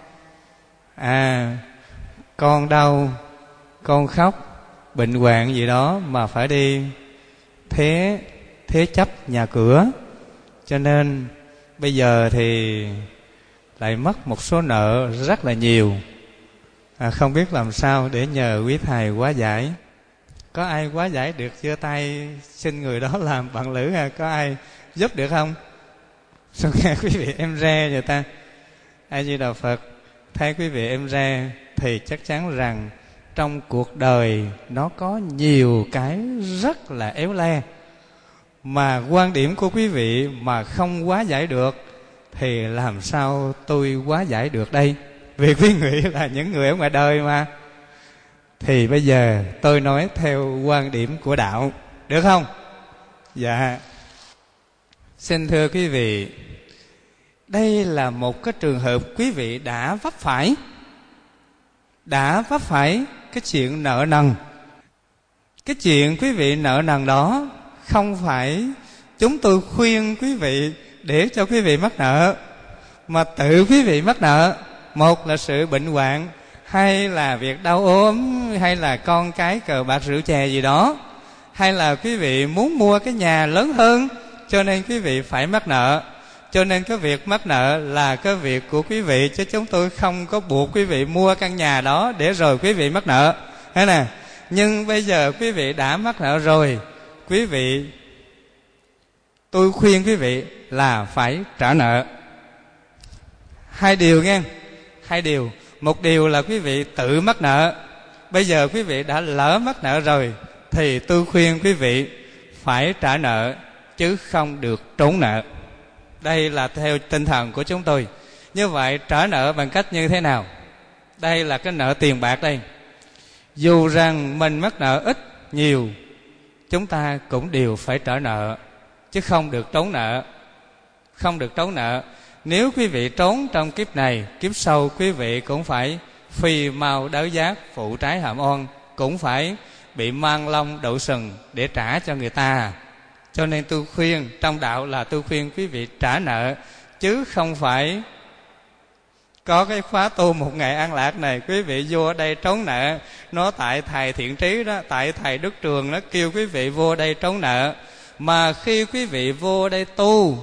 à con đau, con khóc, bệnh hoạn gì đó mà phải đi thế thế chấp nhà cửa, cho nên bây giờ thì lại mất một số nợ rất là nhiều, à, không biết làm sao để nhờ quý thầy hóa giải. Có ai hóa giải được giơ tay xin người đó làm bạn lữ ha? Có ai giúp được không? Sao nghe quý vị em re người ta? A Di Đà Phật. Thay quý vị em re thì chắc chắn rằng trong cuộc đời nó có nhiều cái rất là éo le, mà quan điểm của quý vị mà không hóa giải được thì làm sao tôi hóa giải được đây? Vì quý vị là những người ở ngoài đời mà. Thì bây giờ tôi nói theo quan điểm của đạo, được không? Dạ. Xin thưa quý vị, đây là một cái trường hợp quý vị đã vấp phải Đã vấp phải cái chuyện nợ nần. Cái chuyện quý vị nợ nần đó không phải chúng tôi khuyên quý vị để cho quý vị mắc nợ, mà tự quý vị mắc nợ. Một là sự bệnh hoạn, hay là việc đau ốm, hay là con cái cờ bạc rượu chè gì đó, hay là quý vị muốn mua cái nhà lớn hơn cho nên quý vị phải mắc nợ. Cho nên cái việc mắc nợ là cái việc của quý vị, chứ chúng tôi không có buộc quý vị mua căn nhà đó để rồi quý vị mắc nợ, thế nè. Nhưng bây giờ quý vị đã mắc nợ rồi, quý vị, tôi khuyên quý vị là phải trả nợ. Hai điều nghe, hai điều. Một điều là quý vị tự mắc nợ. Bây giờ quý vị đã lỡ mắc nợ rồi thì tôi khuyên quý vị phải trả nợ, chứ không được trốn nợ. Đây là theo tinh thần của chúng tôi. Như vậy trả nợ bằng cách như thế nào? Đây là cái nợ tiền bạc đây. Dù rằng mình mắc nợ ít, nhiều, chúng ta cũng đều phải trả nợ, chứ không được trốn nợ. Không được trốn nợ. Nếu quý vị trốn trong kiếp này, kiếp sau quý vị cũng phải phi mau đới giác, phụ trái hàm oan, cũng phải bị mang long đậu sừng để trả cho người ta. Cho nên tôi khuyên, trong đạo là tôi khuyên quý vị trả nợ, chứ không phải có cái khóa tu một ngày an lạc này quý vị vô ở đây trốn nợ. Nó tại thầy Thiện Trí đó, tại thầy Đức Trường nó kêu quý vị vô đây trốn nợ. Mà khi quý vị vô đây tu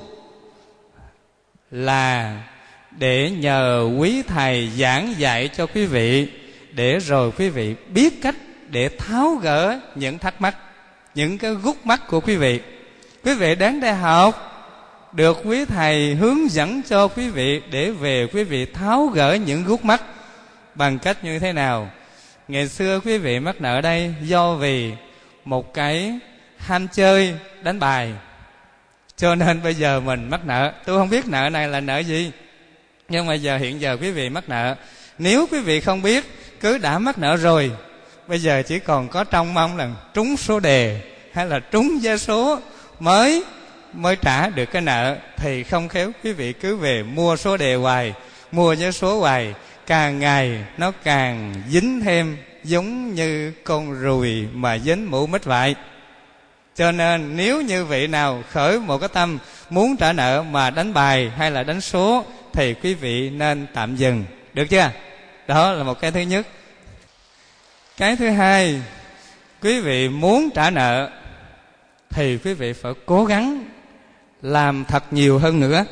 là để nhờ quý thầy giảng dạy cho quý vị, để rồi quý vị biết cách để tháo gỡ những thắc mắc, những cái gút mắt của quý vị. Quý vị đến đây học, được quý thầy hướng dẫn cho quý vị để về quý vị tháo gỡ những gút mắt. Bằng cách như thế nào? Ngày xưa quý vị mắc nợ đây do vì một cái ham chơi, đánh bài, cho nên bây giờ mình mắc nợ. Tôi không biết nợ này là nợ gì, nhưng mà giờ hiện giờ quý vị mắc nợ. Nếu quý vị không biết, cứ đã mắc nợ rồi, bây giờ chỉ còn có trông mong là trúng số đề hay là trúng vé số mới mới trả được cái nợ, thì không khéo quý vị cứ về mua số đề hoài, mua vé số hoài, càng ngày nó càng dính thêm, giống như con ruồi mà dính mũ mít vậy. Cho nên nếu như vị nào khởi một cái tâm muốn trả nợ mà đánh bài hay là đánh số thì quý vị nên tạm dừng, được chưa? Đó là một cái thứ nhất. Cái thứ hai, quý vị muốn trả nợ thì quý vị phải cố gắng làm thật nhiều hơn nữa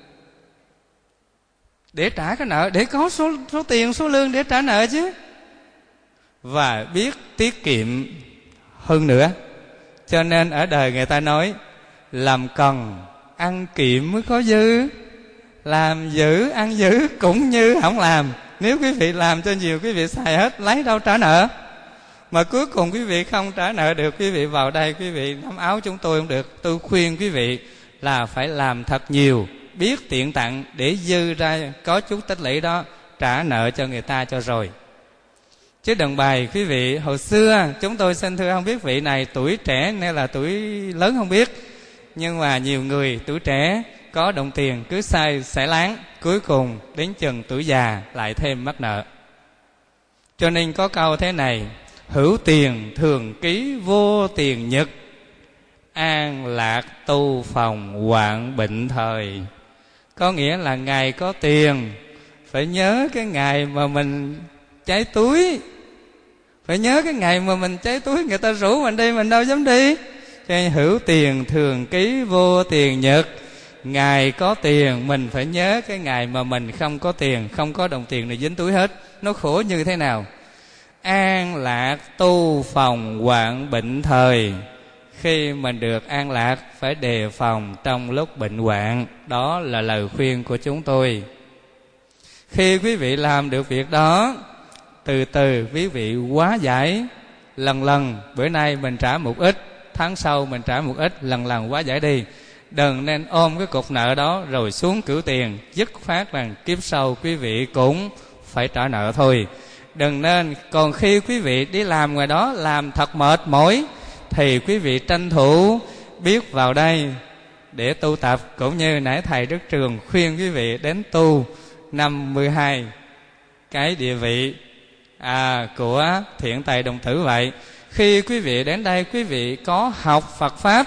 để trả cái nợ, để có số, số tiền, số lương để trả nợ chứ. Và biết tiết kiệm hơn nữa. Cho nên ở đời người ta nói làm cần ăn kiệm mới có dư, làm dữ ăn dữ cũng như không làm. Nếu quý vị làm cho nhiều, quý vị xài hết, lấy đâu trả nợ. Mà cuối cùng quý vị không trả nợ được, quý vị vào đây quý vị nắm áo chúng tôi không được. Tôi khuyên quý vị là phải làm thật nhiều, biết tiện tặng để dư ra có chút tích lũy đó, trả nợ cho người ta cho rồi. Chứ đừng bài quý vị, hồi xưa chúng tôi xin thưa, không biết vị này tuổi trẻ hay là tuổi lớn không biết, nhưng mà nhiều người tuổi trẻ có đồng tiền cứ xài xẻ láng, cuối cùng đến chừng tuổi già lại thêm mắc nợ. Cho nên có câu thế này: hữu tiền thường ký vô tiền nhật, an lạc tu phòng hoạn bệnh thời. Có nghĩa là ngày có tiền phải nhớ cái ngày mà mình cháy túi, phải nhớ cái ngày mà mình cháy túi, người ta rủ mình đi mình đâu dám đi. Cho nên hữu tiền thường ký vô tiền nhật. Ngày có tiền mình phải nhớ cái ngày mà mình không có tiền, không có đồng tiền này dính túi hết. Nó khổ như thế nào? An lạc tu phòng hoạn bệnh thời. Khi mình được an lạc phải đề phòng trong lúc bệnh hoạn. Đó là lời khuyên của chúng tôi. Khi quý vị làm được việc đó, từ từ quý vị hóa giải lần lần. Bữa nay mình trả một ít, tháng sau mình trả một ít, lần lần hóa giải đi. Đừng nên ôm cái cục nợ đó rồi xuống cửu tiền, dứt khoát rằng kiếp sau quý vị cũng phải trả nợ thôi. Đừng nên, còn khi quý vị đi làm ngoài đó làm thật mệt mỏi thì quý vị tranh thủ biết vào đây để tu tập. Cũng như nãy thầy Đức Trường khuyên quý vị đến tu năm mươi hai cái địa vị à, của Thiện Tài Đồng Tử vậy. Khi quý vị đến đây, quý vị có học Phật Pháp,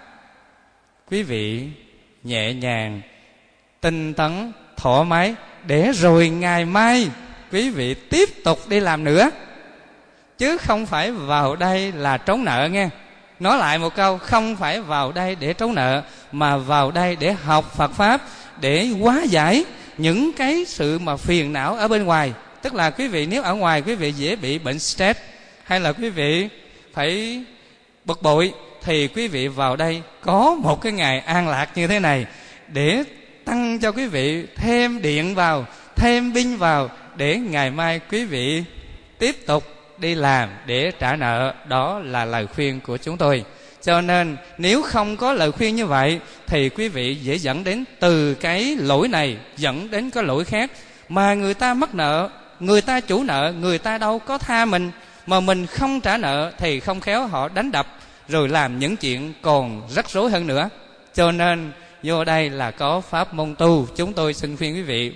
quý vị nhẹ nhàng, tinh tấn, thoải mái, để rồi ngày mai quý vị tiếp tục đi làm nữa. Chứ không phải vào đây là trốn nợ nghe. Nói lại một câu, không phải vào đây để trốn nợ, mà vào đây để học Phật Pháp, để hóa giải những cái sự mà phiền não ở bên ngoài. Tức là quý vị nếu ở ngoài quý vị dễ bị bệnh stress, hay là quý vị phải bực bội, thì quý vị vào đây có một cái ngày an lạc như thế này để tăng cho quý vị thêm điện vào, thêm pin vào, để ngày mai quý vị tiếp tục đi làm để trả nợ. Đó là lời khuyên của chúng tôi. Cho nên nếu không có lời khuyên như vậy thì quý vị dễ dẫn đến từ cái lỗi này dẫn đến cái lỗi khác. Mà người ta mắc nợ, người ta chủ nợ, người ta đâu có tha mình, mà mình không trả nợ thì không khéo họ đánh đập, rồi làm những chuyện còn rắc rối hơn nữa. Cho nên vô đây là có pháp môn tu. Chúng tôi xin khuyên quý vị,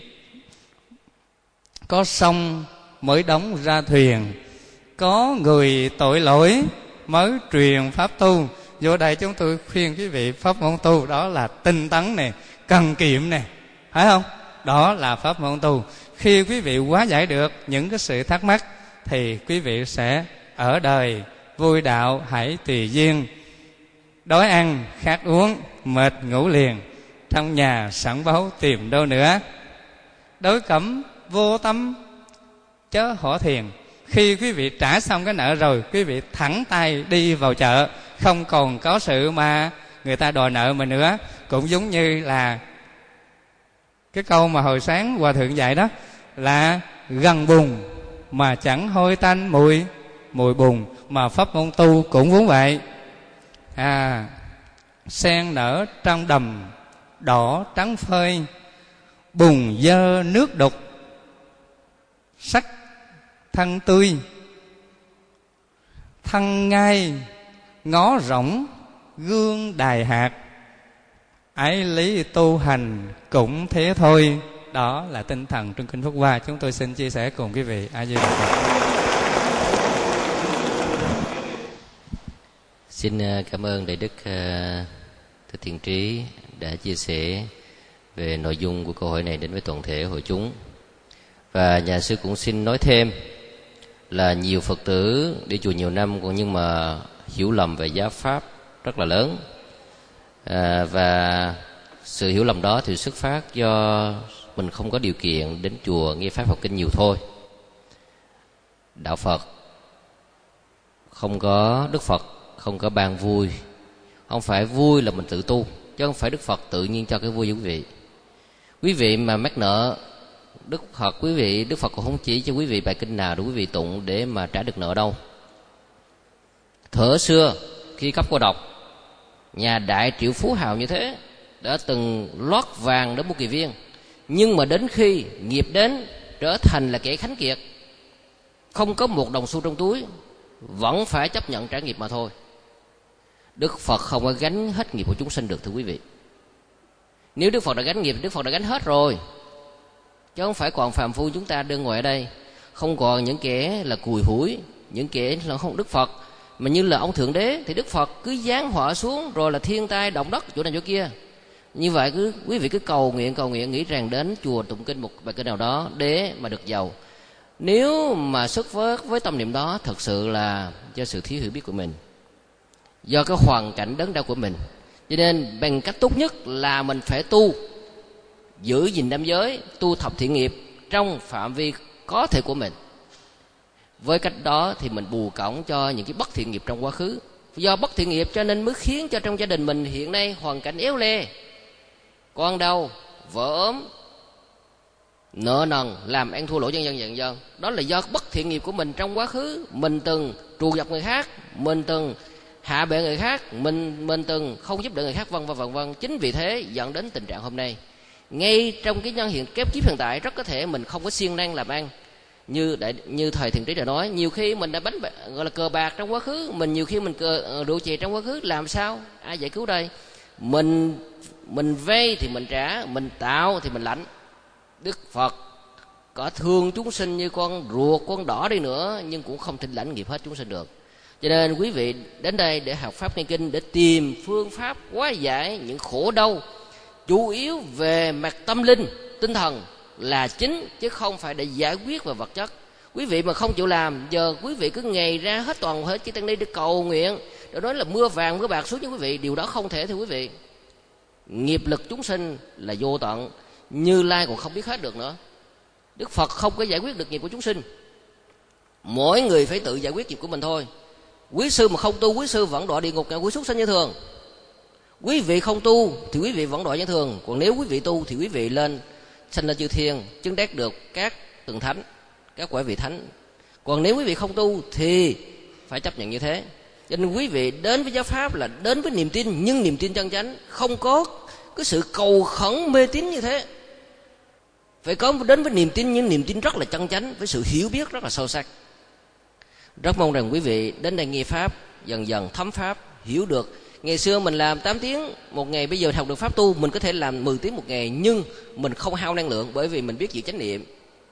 có sông mới đóng ra thuyền, có người tội lỗi mới truyền pháp tu. Vô đây chúng tôi khuyên quý vị pháp môn tu đó là tinh tấn nè, cần kiệm nè, phải không? Đó là pháp môn tu. Khi quý vị hóa giải được những cái sự thắc mắc thì quý vị sẽ ở đời vui đạo hãy tùy duyên. Đói ăn khát uống mệt ngủ liền, trong nhà sẵn báu tìm đâu nữa. Đối cẩm vô tâm chớ hỏ thiền. Khi quý vị trả xong cái nợ rồi, quý vị thẳng tay đi vào chợ, không còn có sự mà người ta đòi nợ mình nữa. Cũng giống như là cái câu mà hồi sáng Hòa Thượng dạy đó, là gần bùn mà chẳng hôi tanh mùi mùi bùn. Mà pháp môn tu cũng vốn vậy. À, sen nở trong đầm đỏ trắng phơi, bùn dơ nước đục sắc thân tươi. Thân ngay ngó rỗng gương đài hạt, ái lý tu hành cũng thế thôi. Đó là tinh thần trong Kinh Pháp Hoa. Chúng tôi xin chia sẻ cùng quý vị. A Di Đà Phật. Xin cảm ơn Đại Đức Thích Thiện Trí đã chia sẻ về nội dung của câu hỏi này đến với toàn thể hội chúng. Và nhà sư cũng xin nói thêm là nhiều Phật tử đi chùa nhiều năm nhưng mà hiểu lầm về giáo pháp rất là lớn. À, và sự hiểu lầm đó thì xuất phát do mình không có điều kiện đến chùa nghe pháp học kinh nhiều thôi. Đạo Phật không có, Đức Phật không có ban vui. Không phải vui là mình tự tu, chứ không phải Đức Phật tự nhiên cho cái vui cho quý vị. Quý vị mà mắc nợ, Đức Phật quý vị Đức Phật cũng không chỉ cho quý vị bài kinh nào để quý vị tụng để mà trả được nợ đâu. Thuở xưa khi cấp cô độc, nhà đại triệu phú hào như thế đã từng lót vàng đến một kỳ viên, nhưng mà đến khi nghiệp đến trở thành là kẻ khánh kiệt, không có một đồng xu trong túi, vẫn phải chấp nhận trả nghiệp mà thôi. Đức Phật không có gánh hết nghiệp của chúng sinh được, thưa quý vị. Nếu Đức Phật đã gánh nghiệp, Đức Phật đã gánh hết rồi, chứ không phải còn phàm phu chúng ta đơn ngoài ở đây. Không còn những kẻ là cùi hủi, những kẻ là không. Đức Phật Mà như là ông Thượng Đế thì Đức Phật cứ giáng họa xuống, rồi là thiên tai động đất chỗ này chỗ kia. Như vậy cứ quý vị cứ cầu nguyện cầu nguyện, nghĩ rằng đến chùa tụng kinh một bài kinh nào đó để mà được giàu. Nếu mà xuất phát với tâm niệm đó, thật sự là do sự thiếu hiểu biết của mình, do cái hoàn cảnh đớn đau của mình. Cho nên bằng cách tốt nhất là mình phải tu, giữ gìn nam giới, tu thập thiện nghiệp trong phạm vi có thể của mình. Với cách đó thì mình bù cõng cho những cái bất thiện nghiệp trong quá khứ. Do bất thiện nghiệp cho nên mới khiến cho trong gia đình mình hiện nay hoàn cảnh éo le, con đau, vợ ốm, nợ nần, làm ăn thua lỗ dân dân dân dân. Đó là do bất thiện nghiệp của mình trong quá khứ. Mình từng trù dập người khác, mình từng hạ bệ người khác, mình mình từng không giúp đỡ người khác, vân vân vân vân. Chính vì thế dẫn đến tình trạng hôm nay. Ngay trong cái nhân hiện kép kiếp hiện tại, rất có thể mình không có siêng năng làm ăn. Như đại, như thầy Thiền Trí đã nói, nhiều khi mình đã bánh gọi là cờ bạc trong quá khứ, mình nhiều khi mình cờ rượu chè trong quá khứ, làm sao ai giải cứu đây? Mình mình vay thì mình trả, mình tạo thì mình lãnh. Đức Phật có thương chúng sinh như con ruột, con đỏ đi nữa, nhưng cũng không thể lãnh nghiệp hết chúng sinh được. Cho nên quý vị đến đây để học pháp nghe kinh, để tìm phương pháp hóa giải những khổ đau, chủ yếu về mặt tâm linh, tinh thần là chính, chứ không phải để giải quyết về vật chất. Quý vị mà không chịu làm, giờ quý vị cứ ngày ra hết toàn hết chư tăng ni để cầu nguyện, để nói là mưa vàng mưa bạc xuống cho quý vị, điều đó không thể. Thưa quý vị, nghiệp lực chúng sinh là vô tận, Như Lai còn không biết hết được nữa. Đức Phật không có giải quyết được nghiệp của chúng sinh, mỗi người phải tự giải quyết nghiệp của mình thôi. Quý sư mà không tu, quý sư vẫn đọa địa ngục ngạ quỷ súc sanh như thường. Quý vị không tu thì quý vị vẫn đọa như thường. Còn nếu quý vị tu thì quý vị lên sanh lên chư thiên, chứng đắc được các tầng thánh, các quả vị thánh. Còn nếu quý vị không tu thì phải chấp nhận như thế. Cho nên quý vị đến với giáo pháp là đến với niềm tin, nhưng niềm tin chân chánh, không có cái sự cầu khẩn mê tín như thế. Phải có đến với niềm tin, nhưng niềm tin rất là chân chánh, với sự hiểu biết rất là sâu sắc. Rất mong rằng quý vị đến đây nghe pháp, dần dần thấm pháp, hiểu được. Ngày xưa mình làm tám tiếng một ngày, bây giờ học được pháp tu, mình có thể làm mười tiếng một ngày, nhưng mình không hao năng lượng, bởi vì mình biết giữ chánh niệm.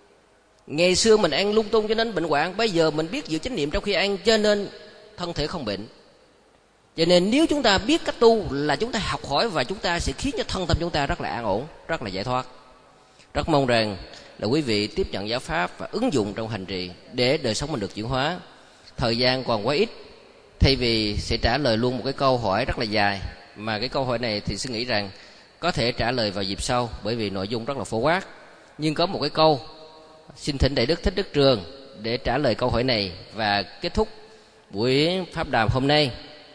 Ngày xưa mình ăn lung tung cho nên bệnh hoạn, bây giờ mình biết giữ chánh niệm trong khi ăn, cho nên thân thể không bệnh. Cho nên nếu chúng ta biết cách tu là chúng ta học hỏi, và chúng ta sẽ khiến cho thân tâm chúng ta rất là an ổn, rất là giải thoát. Rất mong rằng là quý vị tiếp nhận giáo pháp và ứng dụng trong hành trì để đời sống mình được chuyển hóa. Thời gian còn quá ít, thay vì sẽ trả lời luôn một cái câu hỏi rất là dài, mà cái câu hỏi này thì suy nghĩ rằng có thể trả lời vào dịp sau, bởi vì nội dung rất là phổ quát. Nhưng có một cái câu xin thỉnh Đại Đức Thích Đức Trường để trả lời câu hỏi này và kết thúc buổi pháp đàm hôm nay.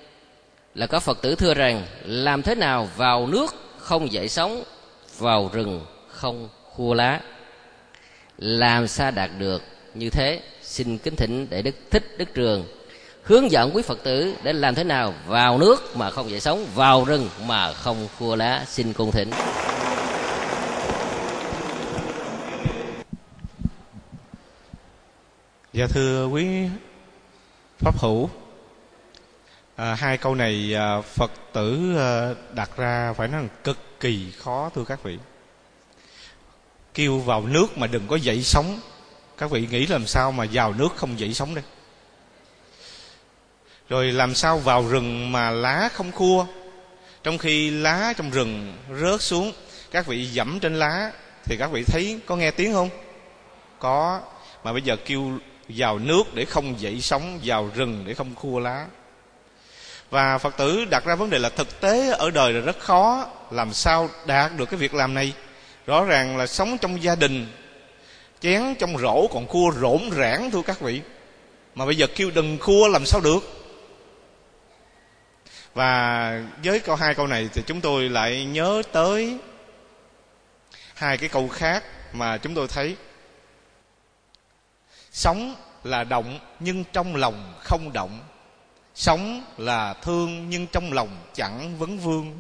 Là có Phật tử thưa rằng, làm thế nào vào nước không dậy sóng, vào rừng không khua lá? Làm sao đạt được như thế? Xin kính thỉnh Đại Đức Thích Đức Trường hướng dẫn quý Phật tử để làm thế nào vào nước mà không dậy sóng, vào rừng mà không khua lá. Xin cung thỉnh. Dạ thưa quý pháp hữu, à, hai câu này à, Phật tử à, đặt ra phải nói là cực kỳ khó thưa các vị. Kêu vào nước mà đừng có dậy sóng, các vị nghĩ làm sao mà vào nước không dậy sóng đây? Rồi làm sao vào rừng mà lá không khua? Trong khi lá trong rừng rớt xuống, các vị dẫm trên lá thì các vị thấy có nghe tiếng không? Có. Mà bây giờ kêu vào nước để không dậy sóng, vào rừng để không khua lá. Và Phật tử đặt ra vấn đề là thực tế ở đời là rất khó. Làm sao đạt được cái việc làm này? Rõ ràng là sống trong gia đình, chén trong rổ còn khua rỗn rãng thưa các vị, mà bây giờ kêu đừng khua làm sao được? Và với câu hai câu này thì chúng tôi lại nhớ tới hai cái câu khác mà chúng tôi thấy. Sống là động nhưng trong lòng không động, sống là thương nhưng trong lòng chẳng vấn vương.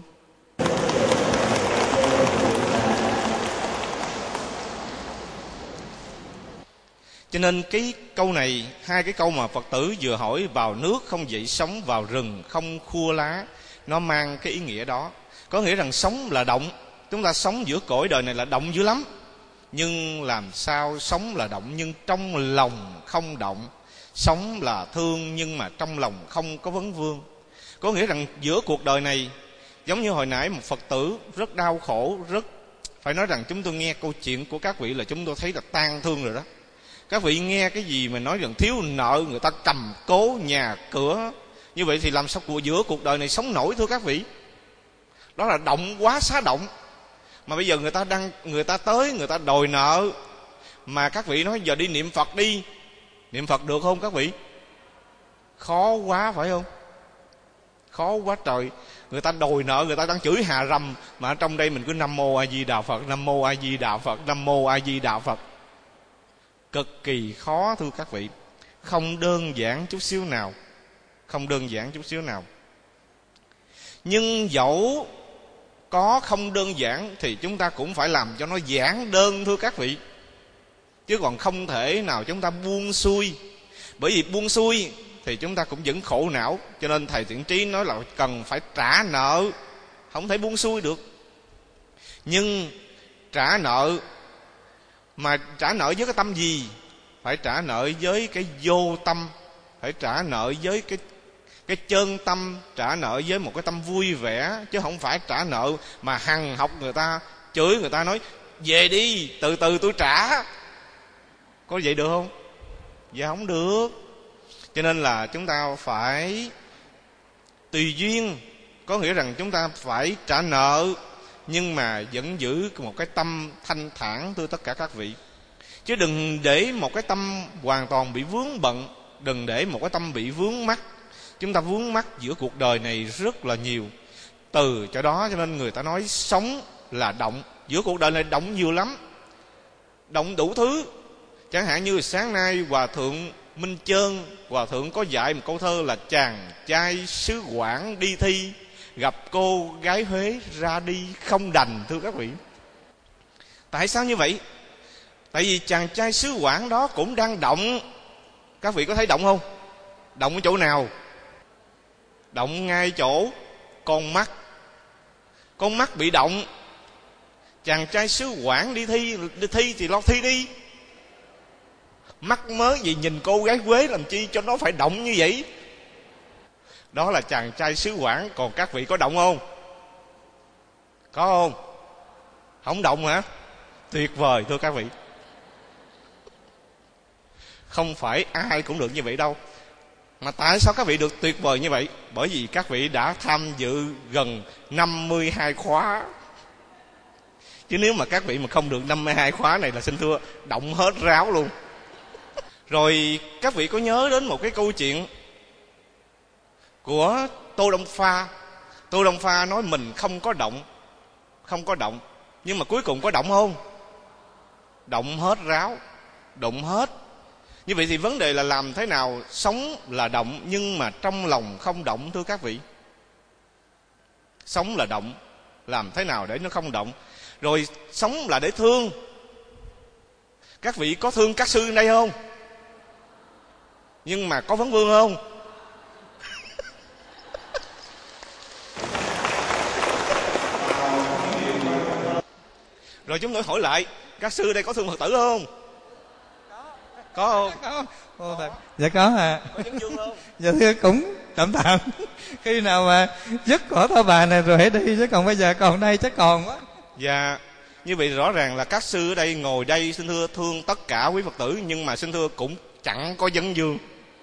Cho nên cái câu này, hai cái câu mà Phật tử vừa hỏi, vào nước không dậy sóng, vào rừng không khua lá, nó mang cái ý nghĩa đó. Có nghĩa rằng sống là động, chúng ta sống giữa cõi đời này là động dữ lắm. Nhưng làm sao sống là động nhưng trong lòng không động? Sống là thương nhưng mà trong lòng không có vấn vương. Có nghĩa rằng giữa cuộc đời này, giống như hồi nãy một Phật tử rất đau khổ, rất phải nói rằng chúng tôi nghe câu chuyện của các vị là chúng tôi thấy là tan thương rồi đó. Các vị nghe cái gì mà nói rằng thiếu nợ, người ta cầm cố nhà cửa, như vậy thì làm sao của giữa cuộc đời này sống nổi, thưa các vị? Đó là động quá xá động. Mà bây giờ người ta đang người ta tới người ta đòi nợ, mà các vị nói giờ đi niệm Phật đi. Niệm Phật được không các vị? Khó quá phải không? Khó quá trời. Người ta đòi nợ, người ta đang chửi hà rầm, mà ở trong đây mình cứ Nam Mô A Di Đà Phật, Nam Mô A Di Đà Phật, Nam Mô A Di Đà Phật. Cực kỳ khó thưa các vị. Không đơn giản chút xíu nào. Không đơn giản chút xíu nào. Nhưng dẫu có không đơn giản thì chúng ta cũng phải làm cho nó giản đơn thưa các vị. Chứ còn không thể nào chúng ta buông xuôi. Bởi vì buông xuôi thì chúng ta cũng vẫn khổ não. Cho nên thầy Thiện Trí nói là cần phải trả nợ, không thể buông xuôi được. Nhưng trả nợ, mà trả nợ với cái tâm gì? Phải trả nợ với cái vô tâm, phải trả nợ với cái cái chân tâm, trả nợ với một cái tâm vui vẻ, chứ không phải trả nợ mà hằn học người ta, chửi người ta, nói về đi, từ từ tôi trả. Có vậy được không? Dạ không được. Cho nên là chúng ta phải tùy duyên. Có nghĩa rằng chúng ta phải trả nợ, nhưng mà vẫn giữ một cái tâm thanh thản thưa tất cả các vị. Chứ đừng để một cái tâm hoàn toàn bị vướng bận, đừng để một cái tâm bị vướng mắc. Chúng ta vướng mắc giữa cuộc đời này rất là nhiều. Từ chỗ đó cho nên người ta nói sống là động. Giữa cuộc đời này động nhiều lắm, động đủ thứ. Chẳng hạn như sáng nay Hòa Thượng Minh Chơn, Hòa Thượng có dạy một câu thơ là chàng trai xứ Quảng đi thi, gặp cô gái Huế ra đi không đành, thưa các vị. Tại sao như vậy? Tại vì chàng trai xứ Quảng đó cũng đang động. Các vị có thấy động không? Động ở chỗ nào? Động ngay chỗ con mắt. Con mắt bị động. Chàng trai xứ Quảng đi thi, đi thi thì lo thi đi. Mắc mớ gì nhìn cô gái Quế làm chi cho nó phải động như vậy? Đó là chàng trai xứ Quảng. Còn các vị có động không? Có không? Không động hả? Tuyệt vời thưa các vị. Không phải ai cũng được như vậy đâu. Mà tại sao các vị được tuyệt vời như vậy? Bởi vì các vị đã tham dự gần năm mươi hai khóa. Chứ nếu mà các vị mà không được năm mươi hai khóa này là xin thưa động hết ráo luôn. Rồi các vị có nhớ đến một cái câu chuyện của Tô Đông Pha. Tô Đông Pha nói mình không có động, không có động, nhưng mà cuối cùng có động không? Động hết ráo, động hết. Như vậy thì vấn đề là làm thế nào sống là động nhưng mà trong lòng không động, thưa các vị. Sống là động, làm thế nào để nó không động? Rồi sống là để thương. Các vị có thương các sư đây không? Nhưng mà có vấn vương không? Rồi chúng tôi hỏi lại, các sư đây có thương Phật tử không? Có không? Có. Ô, thật. Dạ có à. Có vấn vương không? Dạ thưa cũng tạm tạm. Khi nào mà dứt khỏi thơ bà này rồi hãy đi, chứ còn bây giờ còn đây chắc còn quá. Dạ. Như vậy rõ ràng là các sư ở đây ngồi đây xin thưa thương tất cả quý Phật tử, nhưng mà xin thưa cũng chẳng có vấn vương.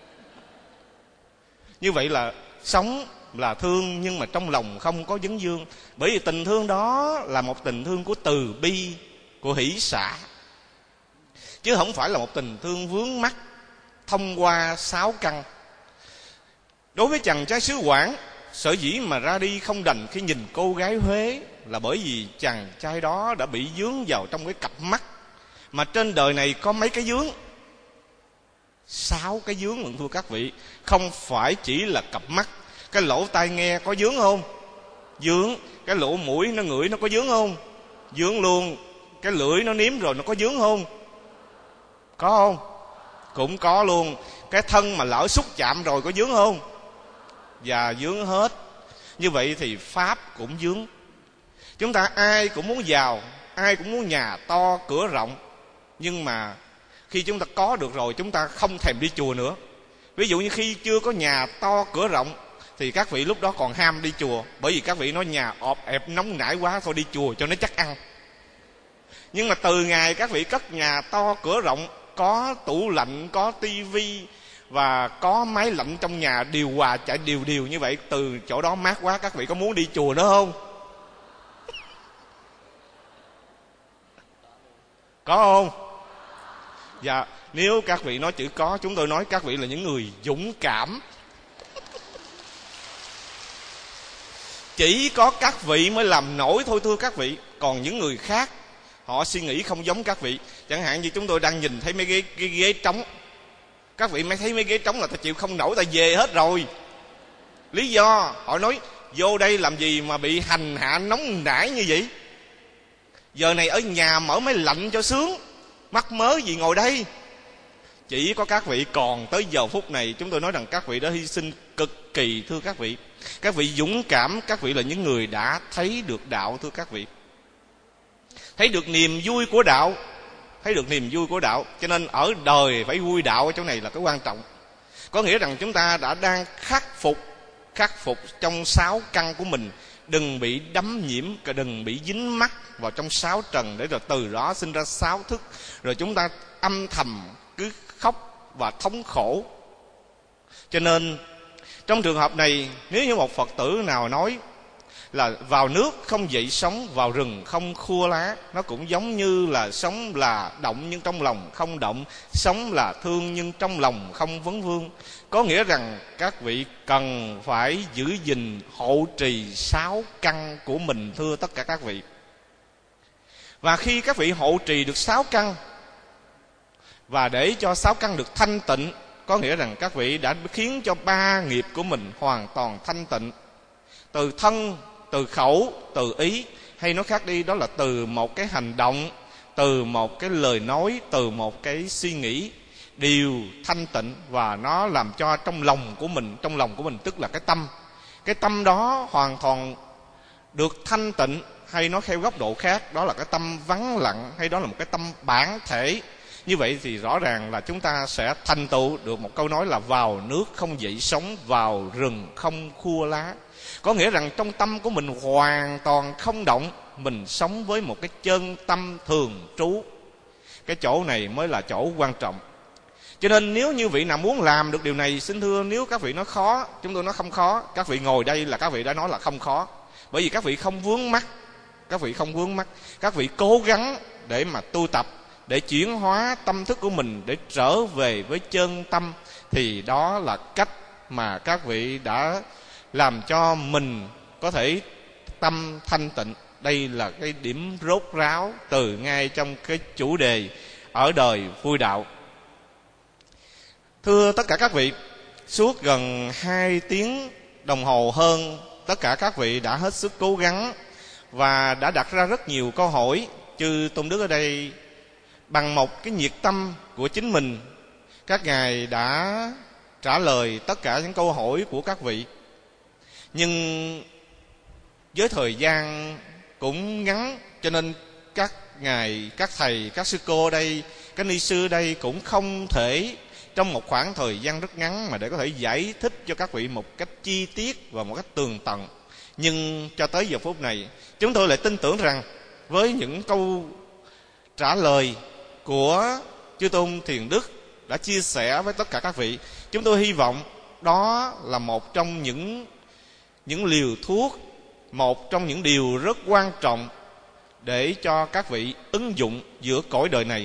Như vậy là sống là thương nhưng mà trong lòng không có vấn vương. Bởi vì tình thương đó là một tình thương của từ bi, của hỷ xả, chứ không phải là một tình thương vướng mắc thông qua sáu căn. Đối với chàng trai xứ Quảng, sở dĩ mà ra đi không đành khi nhìn cô gái Huế là bởi vì chàng trai đó đã bị dướng vào trong cái cặp mắt. Mà trên đời này có mấy cái dướng? Sáu cái dướng lần thưa các vị. Không phải chỉ là cặp mắt. Cái lỗ tai nghe có dướng không? Dướng. Cái lỗ mũi nó ngửi nó có dướng không? Dướng luôn. Cái lưỡi nó nếm rồi nó có dướng không? Có không? Cũng có luôn. Cái thân mà lỡ xúc chạm rồi có dướng không? Và dướng hết. Như vậy thì pháp cũng dướng. Chúng ta ai cũng muốn giàu, ai cũng muốn nhà to cửa rộng, nhưng mà khi chúng ta có được rồi chúng ta không thèm đi chùa nữa. Ví dụ như khi chưa có nhà to cửa rộng thì các vị lúc đó còn ham đi chùa, bởi vì các vị nói nhà ọp ẹp nóng nảy quá, thôi đi chùa cho nó chắc ăn. Nhưng mà từ ngày các vị cất nhà to cửa rộng, có tủ lạnh, có tivi và có máy lạnh trong nhà, điều hòa chạy đều đều như vậy, từ chỗ đó mát quá, các vị có muốn đi chùa nữa không? Có không? Dạ, nếu các vị nói chữ có, chúng tôi nói các vị là những người dũng cảm. Chỉ có các vị mới làm nổi thôi thưa các vị. Còn những người khác họ suy nghĩ không giống các vị. Chẳng hạn như chúng tôi đang nhìn thấy mấy ghế, cái ghế trống. Các vị mới thấy mấy ghế trống là ta chịu không nổi, ta về hết rồi. Lý do họ nói vô đây làm gì mà bị hành hạ nóng nảy như vậy? Giờ này ở nhà mở máy lạnh cho sướng, mắc mớ gì ngồi đây. Chỉ có các vị còn tới giờ phút này, chúng tôi nói rằng các vị đã hy sinh cực kỳ thưa các vị. Các vị dũng cảm, các vị là những người đã thấy được đạo thưa các vị. Thấy được niềm vui của đạo, thấy được niềm vui của đạo. Cho nên ở đời phải vui đạo, ở chỗ này là cái quan trọng. Có nghĩa rằng chúng ta đã đang khắc phục, khắc phục trong sáu căn của mình. Đừng bị đắm nhiễm, đừng bị dính mắc vào trong sáu trần, để rồi từ đó sinh ra sáu thức. Rồi chúng ta âm thầm cứ khóc và thống khổ. Cho nên trong trường hợp này, nếu như một Phật tử nào nói là vào nước không dậy sóng, vào rừng không khua lá, nó cũng giống như là sống là động nhưng trong lòng không động, sống là thương nhưng trong lòng không vấn vương. Có nghĩa rằng các vị cần phải giữ gìn hộ trì sáu căn của mình thưa tất cả các vị. Và khi các vị hộ trì được sáu căn, và để cho sáu căn được thanh tịnh, có nghĩa rằng các vị đã khiến cho ba nghiệp của mình hoàn toàn thanh tịnh. Từ thân, từ khẩu, từ ý, hay nói khác đi, đó là từ một cái hành động, từ một cái lời nói, từ một cái suy nghĩ, đều thanh tịnh. Và nó làm cho trong lòng của mình, trong lòng của mình tức là cái tâm, cái tâm đó hoàn toàn được thanh tịnh. Hay nói theo góc độ khác, đó là cái tâm vắng lặng, hay đó là một cái tâm bản thể. Như vậy thì rõ ràng là chúng ta sẽ thành tựu được một câu nói là vào nước không dậy sóng, vào rừng không khua lá. Có nghĩa rằng trong tâm của mình hoàn toàn không động, mình sống với một cái chân tâm thường trú. Cái chỗ này mới là chỗ quan trọng. Cho nên nếu như vị nào muốn làm được điều này, xin thưa, nếu các vị nói khó, chúng tôi nói không khó. Các vị ngồi đây là các vị đã nói là không khó. Bởi vì các vị không vướng mắc, các vị không vướng mắc, các vị cố gắng để mà tu tập, để chuyển hóa tâm thức của mình, để trở về với chân tâm. Thì đó là cách mà các vị đã làm cho mình có thể tâm thanh tịnh. Đây là cái điểm rốt ráo từ ngay trong cái chủ đề ở đời vui đạo. Thưa tất cả các vị, suốt gần hai tiếng đồng hồ hơn, tất cả các vị đã hết sức cố gắng và đã đặt ra rất nhiều câu hỏi. Chư Tôn Đức ở đây bằng một cái nhiệt tâm của chính mình, các ngài đã trả lời tất cả những câu hỏi của các vị. Nhưng với thời gian cũng ngắn, cho nên các ngài, các thầy, các sư cô đây, các ni sư đây cũng không thể trong một khoảng thời gian rất ngắn mà để có thể giải thích cho các vị một cách chi tiết và một cách tường tận. Nhưng cho tới giờ phút này, chúng tôi lại tin tưởng rằng với những câu trả lời của Chư Tôn Thiền Đức đã chia sẻ với tất cả các vị, chúng tôi hy vọng đó là một trong những những liều thuốc, một trong những điều rất quan trọng để cho các vị ứng dụng giữa cõi đời này.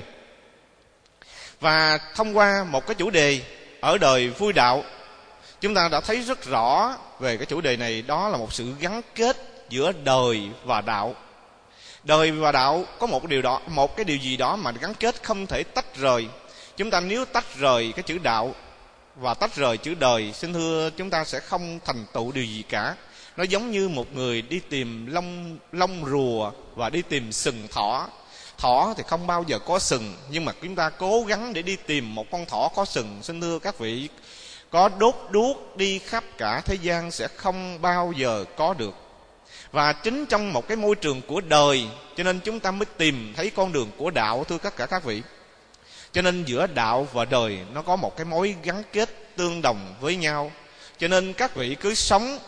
Và thông qua một cái chủ đề ở đời vui đạo, chúng ta đã thấy rất rõ về cái chủ đề này. Đó là một sự gắn kết giữa đời và đạo. Đời và đạo có một điều đó, một cái điều gì đó mà gắn kết không thể tách rời. Chúng ta nếu tách rời cái chữ đạo và tách rời chữ đời, xin thưa, chúng ta sẽ không thành tựu điều gì cả. Nó giống như một người đi tìm lông, lông rùa và đi tìm sừng thỏ. Thỏ thì không bao giờ có sừng, nhưng mà chúng ta cố gắng để đi tìm một con thỏ có sừng. Xin thưa các vị, có đốt đuốc đi khắp cả thế gian sẽ không bao giờ có được. Và chính trong một cái môi trường của đời, cho nên chúng ta mới tìm thấy con đường của đạo, thưa tất cả các vị. Cho nên giữa đạo và đời nó có một cái mối gắn kết tương đồng với nhau. Cho nên các vị cứ sống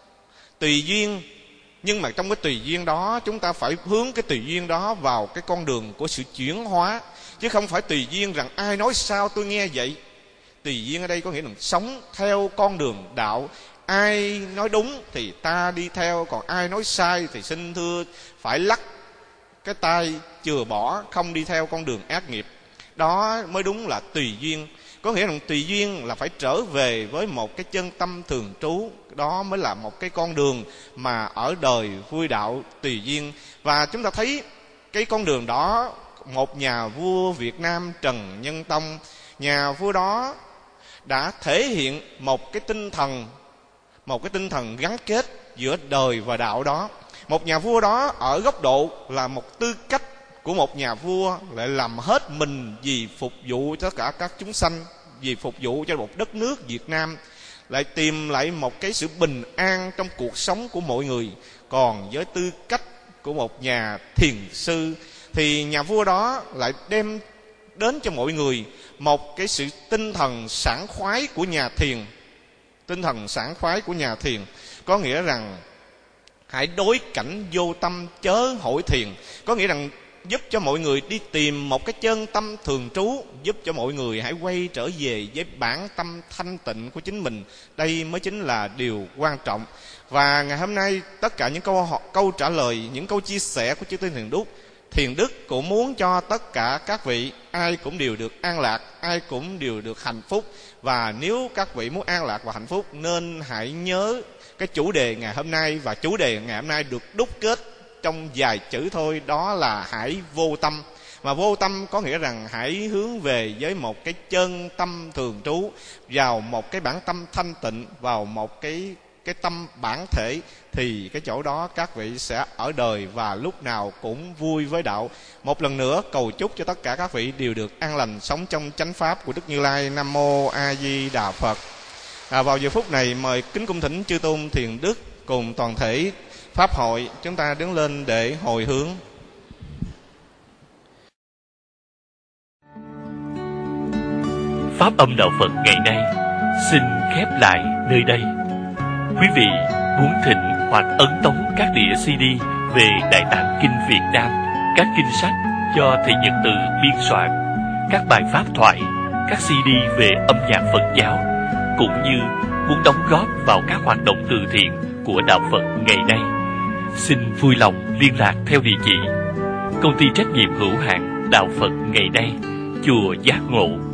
tùy duyên, nhưng mà trong cái tùy duyên đó chúng ta phải hướng cái tùy duyên đó vào cái con đường của sự chuyển hóa, chứ không phải tùy duyên rằng ai nói sao tôi nghe vậy. Tùy duyên ở đây có nghĩa là sống theo con đường đạo. Ai nói đúng thì ta đi theo, còn ai nói sai thì xin thưa phải lắc cái tay chừa bỏ, không đi theo con đường ác nghiệp. Đó mới đúng là tùy duyên. Có nghĩa rằng tùy duyên là phải trở về với một cái chân tâm thường trú. Đó mới là một cái con đường mà ở đời vui đạo tùy duyên. Và chúng ta thấy cái con đường đó, một nhà vua Việt Nam Trần Nhân Tông, nhà vua đó đã thể hiện một cái tinh thần, một cái tinh thần gắn kết giữa đời và đạo đó. Một nhà vua đó ở góc độ là một tư cách của một nhà vua, lại làm hết mình vì phục vụ cho tất cả các chúng sanh, vì phục vụ cho một đất nước Việt Nam, lại tìm lại một cái sự bình an trong cuộc sống của mọi người. Còn với tư cách của một nhà thiền sư thì nhà vua đó lại đem đến cho mọi người một cái sự tinh thần sảng khoái của nhà thiền. Tinh thần sảng khoái của nhà thiền có nghĩa rằng hãy đối cảnh vô tâm chớ hội thiền. Có nghĩa rằng giúp cho mọi người đi tìm một cái chân tâm thường trú, giúp cho mọi người hãy quay trở về với bản tâm thanh tịnh của chính mình. Đây mới chính là điều quan trọng. Và ngày hôm nay tất cả những câu câu trả lời, những câu chia sẻ của chư Tôn Thiền Đức, Thiền Đức cũng muốn cho tất cả các vị ai cũng đều được an lạc, ai cũng đều được hạnh phúc. Và nếu các vị muốn an lạc và hạnh phúc nên hãy nhớ cái chủ đề ngày hôm nay. Và chủ đề ngày hôm nay được đúc kết trong vài chữ thôi, đó là hãy vô tâm. Mà vô tâm có nghĩa rằng hãy hướng về với một cái chân tâm thường trú, vào một cái bản tâm thanh tịnh, vào một cái cái tâm bản thể, thì cái chỗ đó các vị sẽ ở đời và lúc nào cũng vui với đạo. Một lần nữa cầu chúc cho tất cả các vị đều được an lành, sống trong chánh pháp của Đức Như Lai. Nam mô A Di Đà Phật. À, vào giờ phút này mời kính cung thỉnh chư tôn Thiền Đức cùng toàn thể pháp hội chúng ta đứng lên để hồi hướng. Pháp âm đạo Phật ngày nay xin khép lại nơi đây. Quý vị muốn thỉnh hoặc ấn tống các đĩa xê đê về Đại Tạng Kinh Việt Nam, các kinh sách do Thầy Nhật Từ biên soạn, các bài pháp thoại, các xê đê về âm nhạc Phật giáo, cũng như muốn đóng góp vào các hoạt động từ thiện của đạo Phật ngày nay, xin vui lòng liên lạc theo địa chỉ: Công ty trách nhiệm hữu hạn Đạo Phật ngày nay, Chùa Giác Ngộ,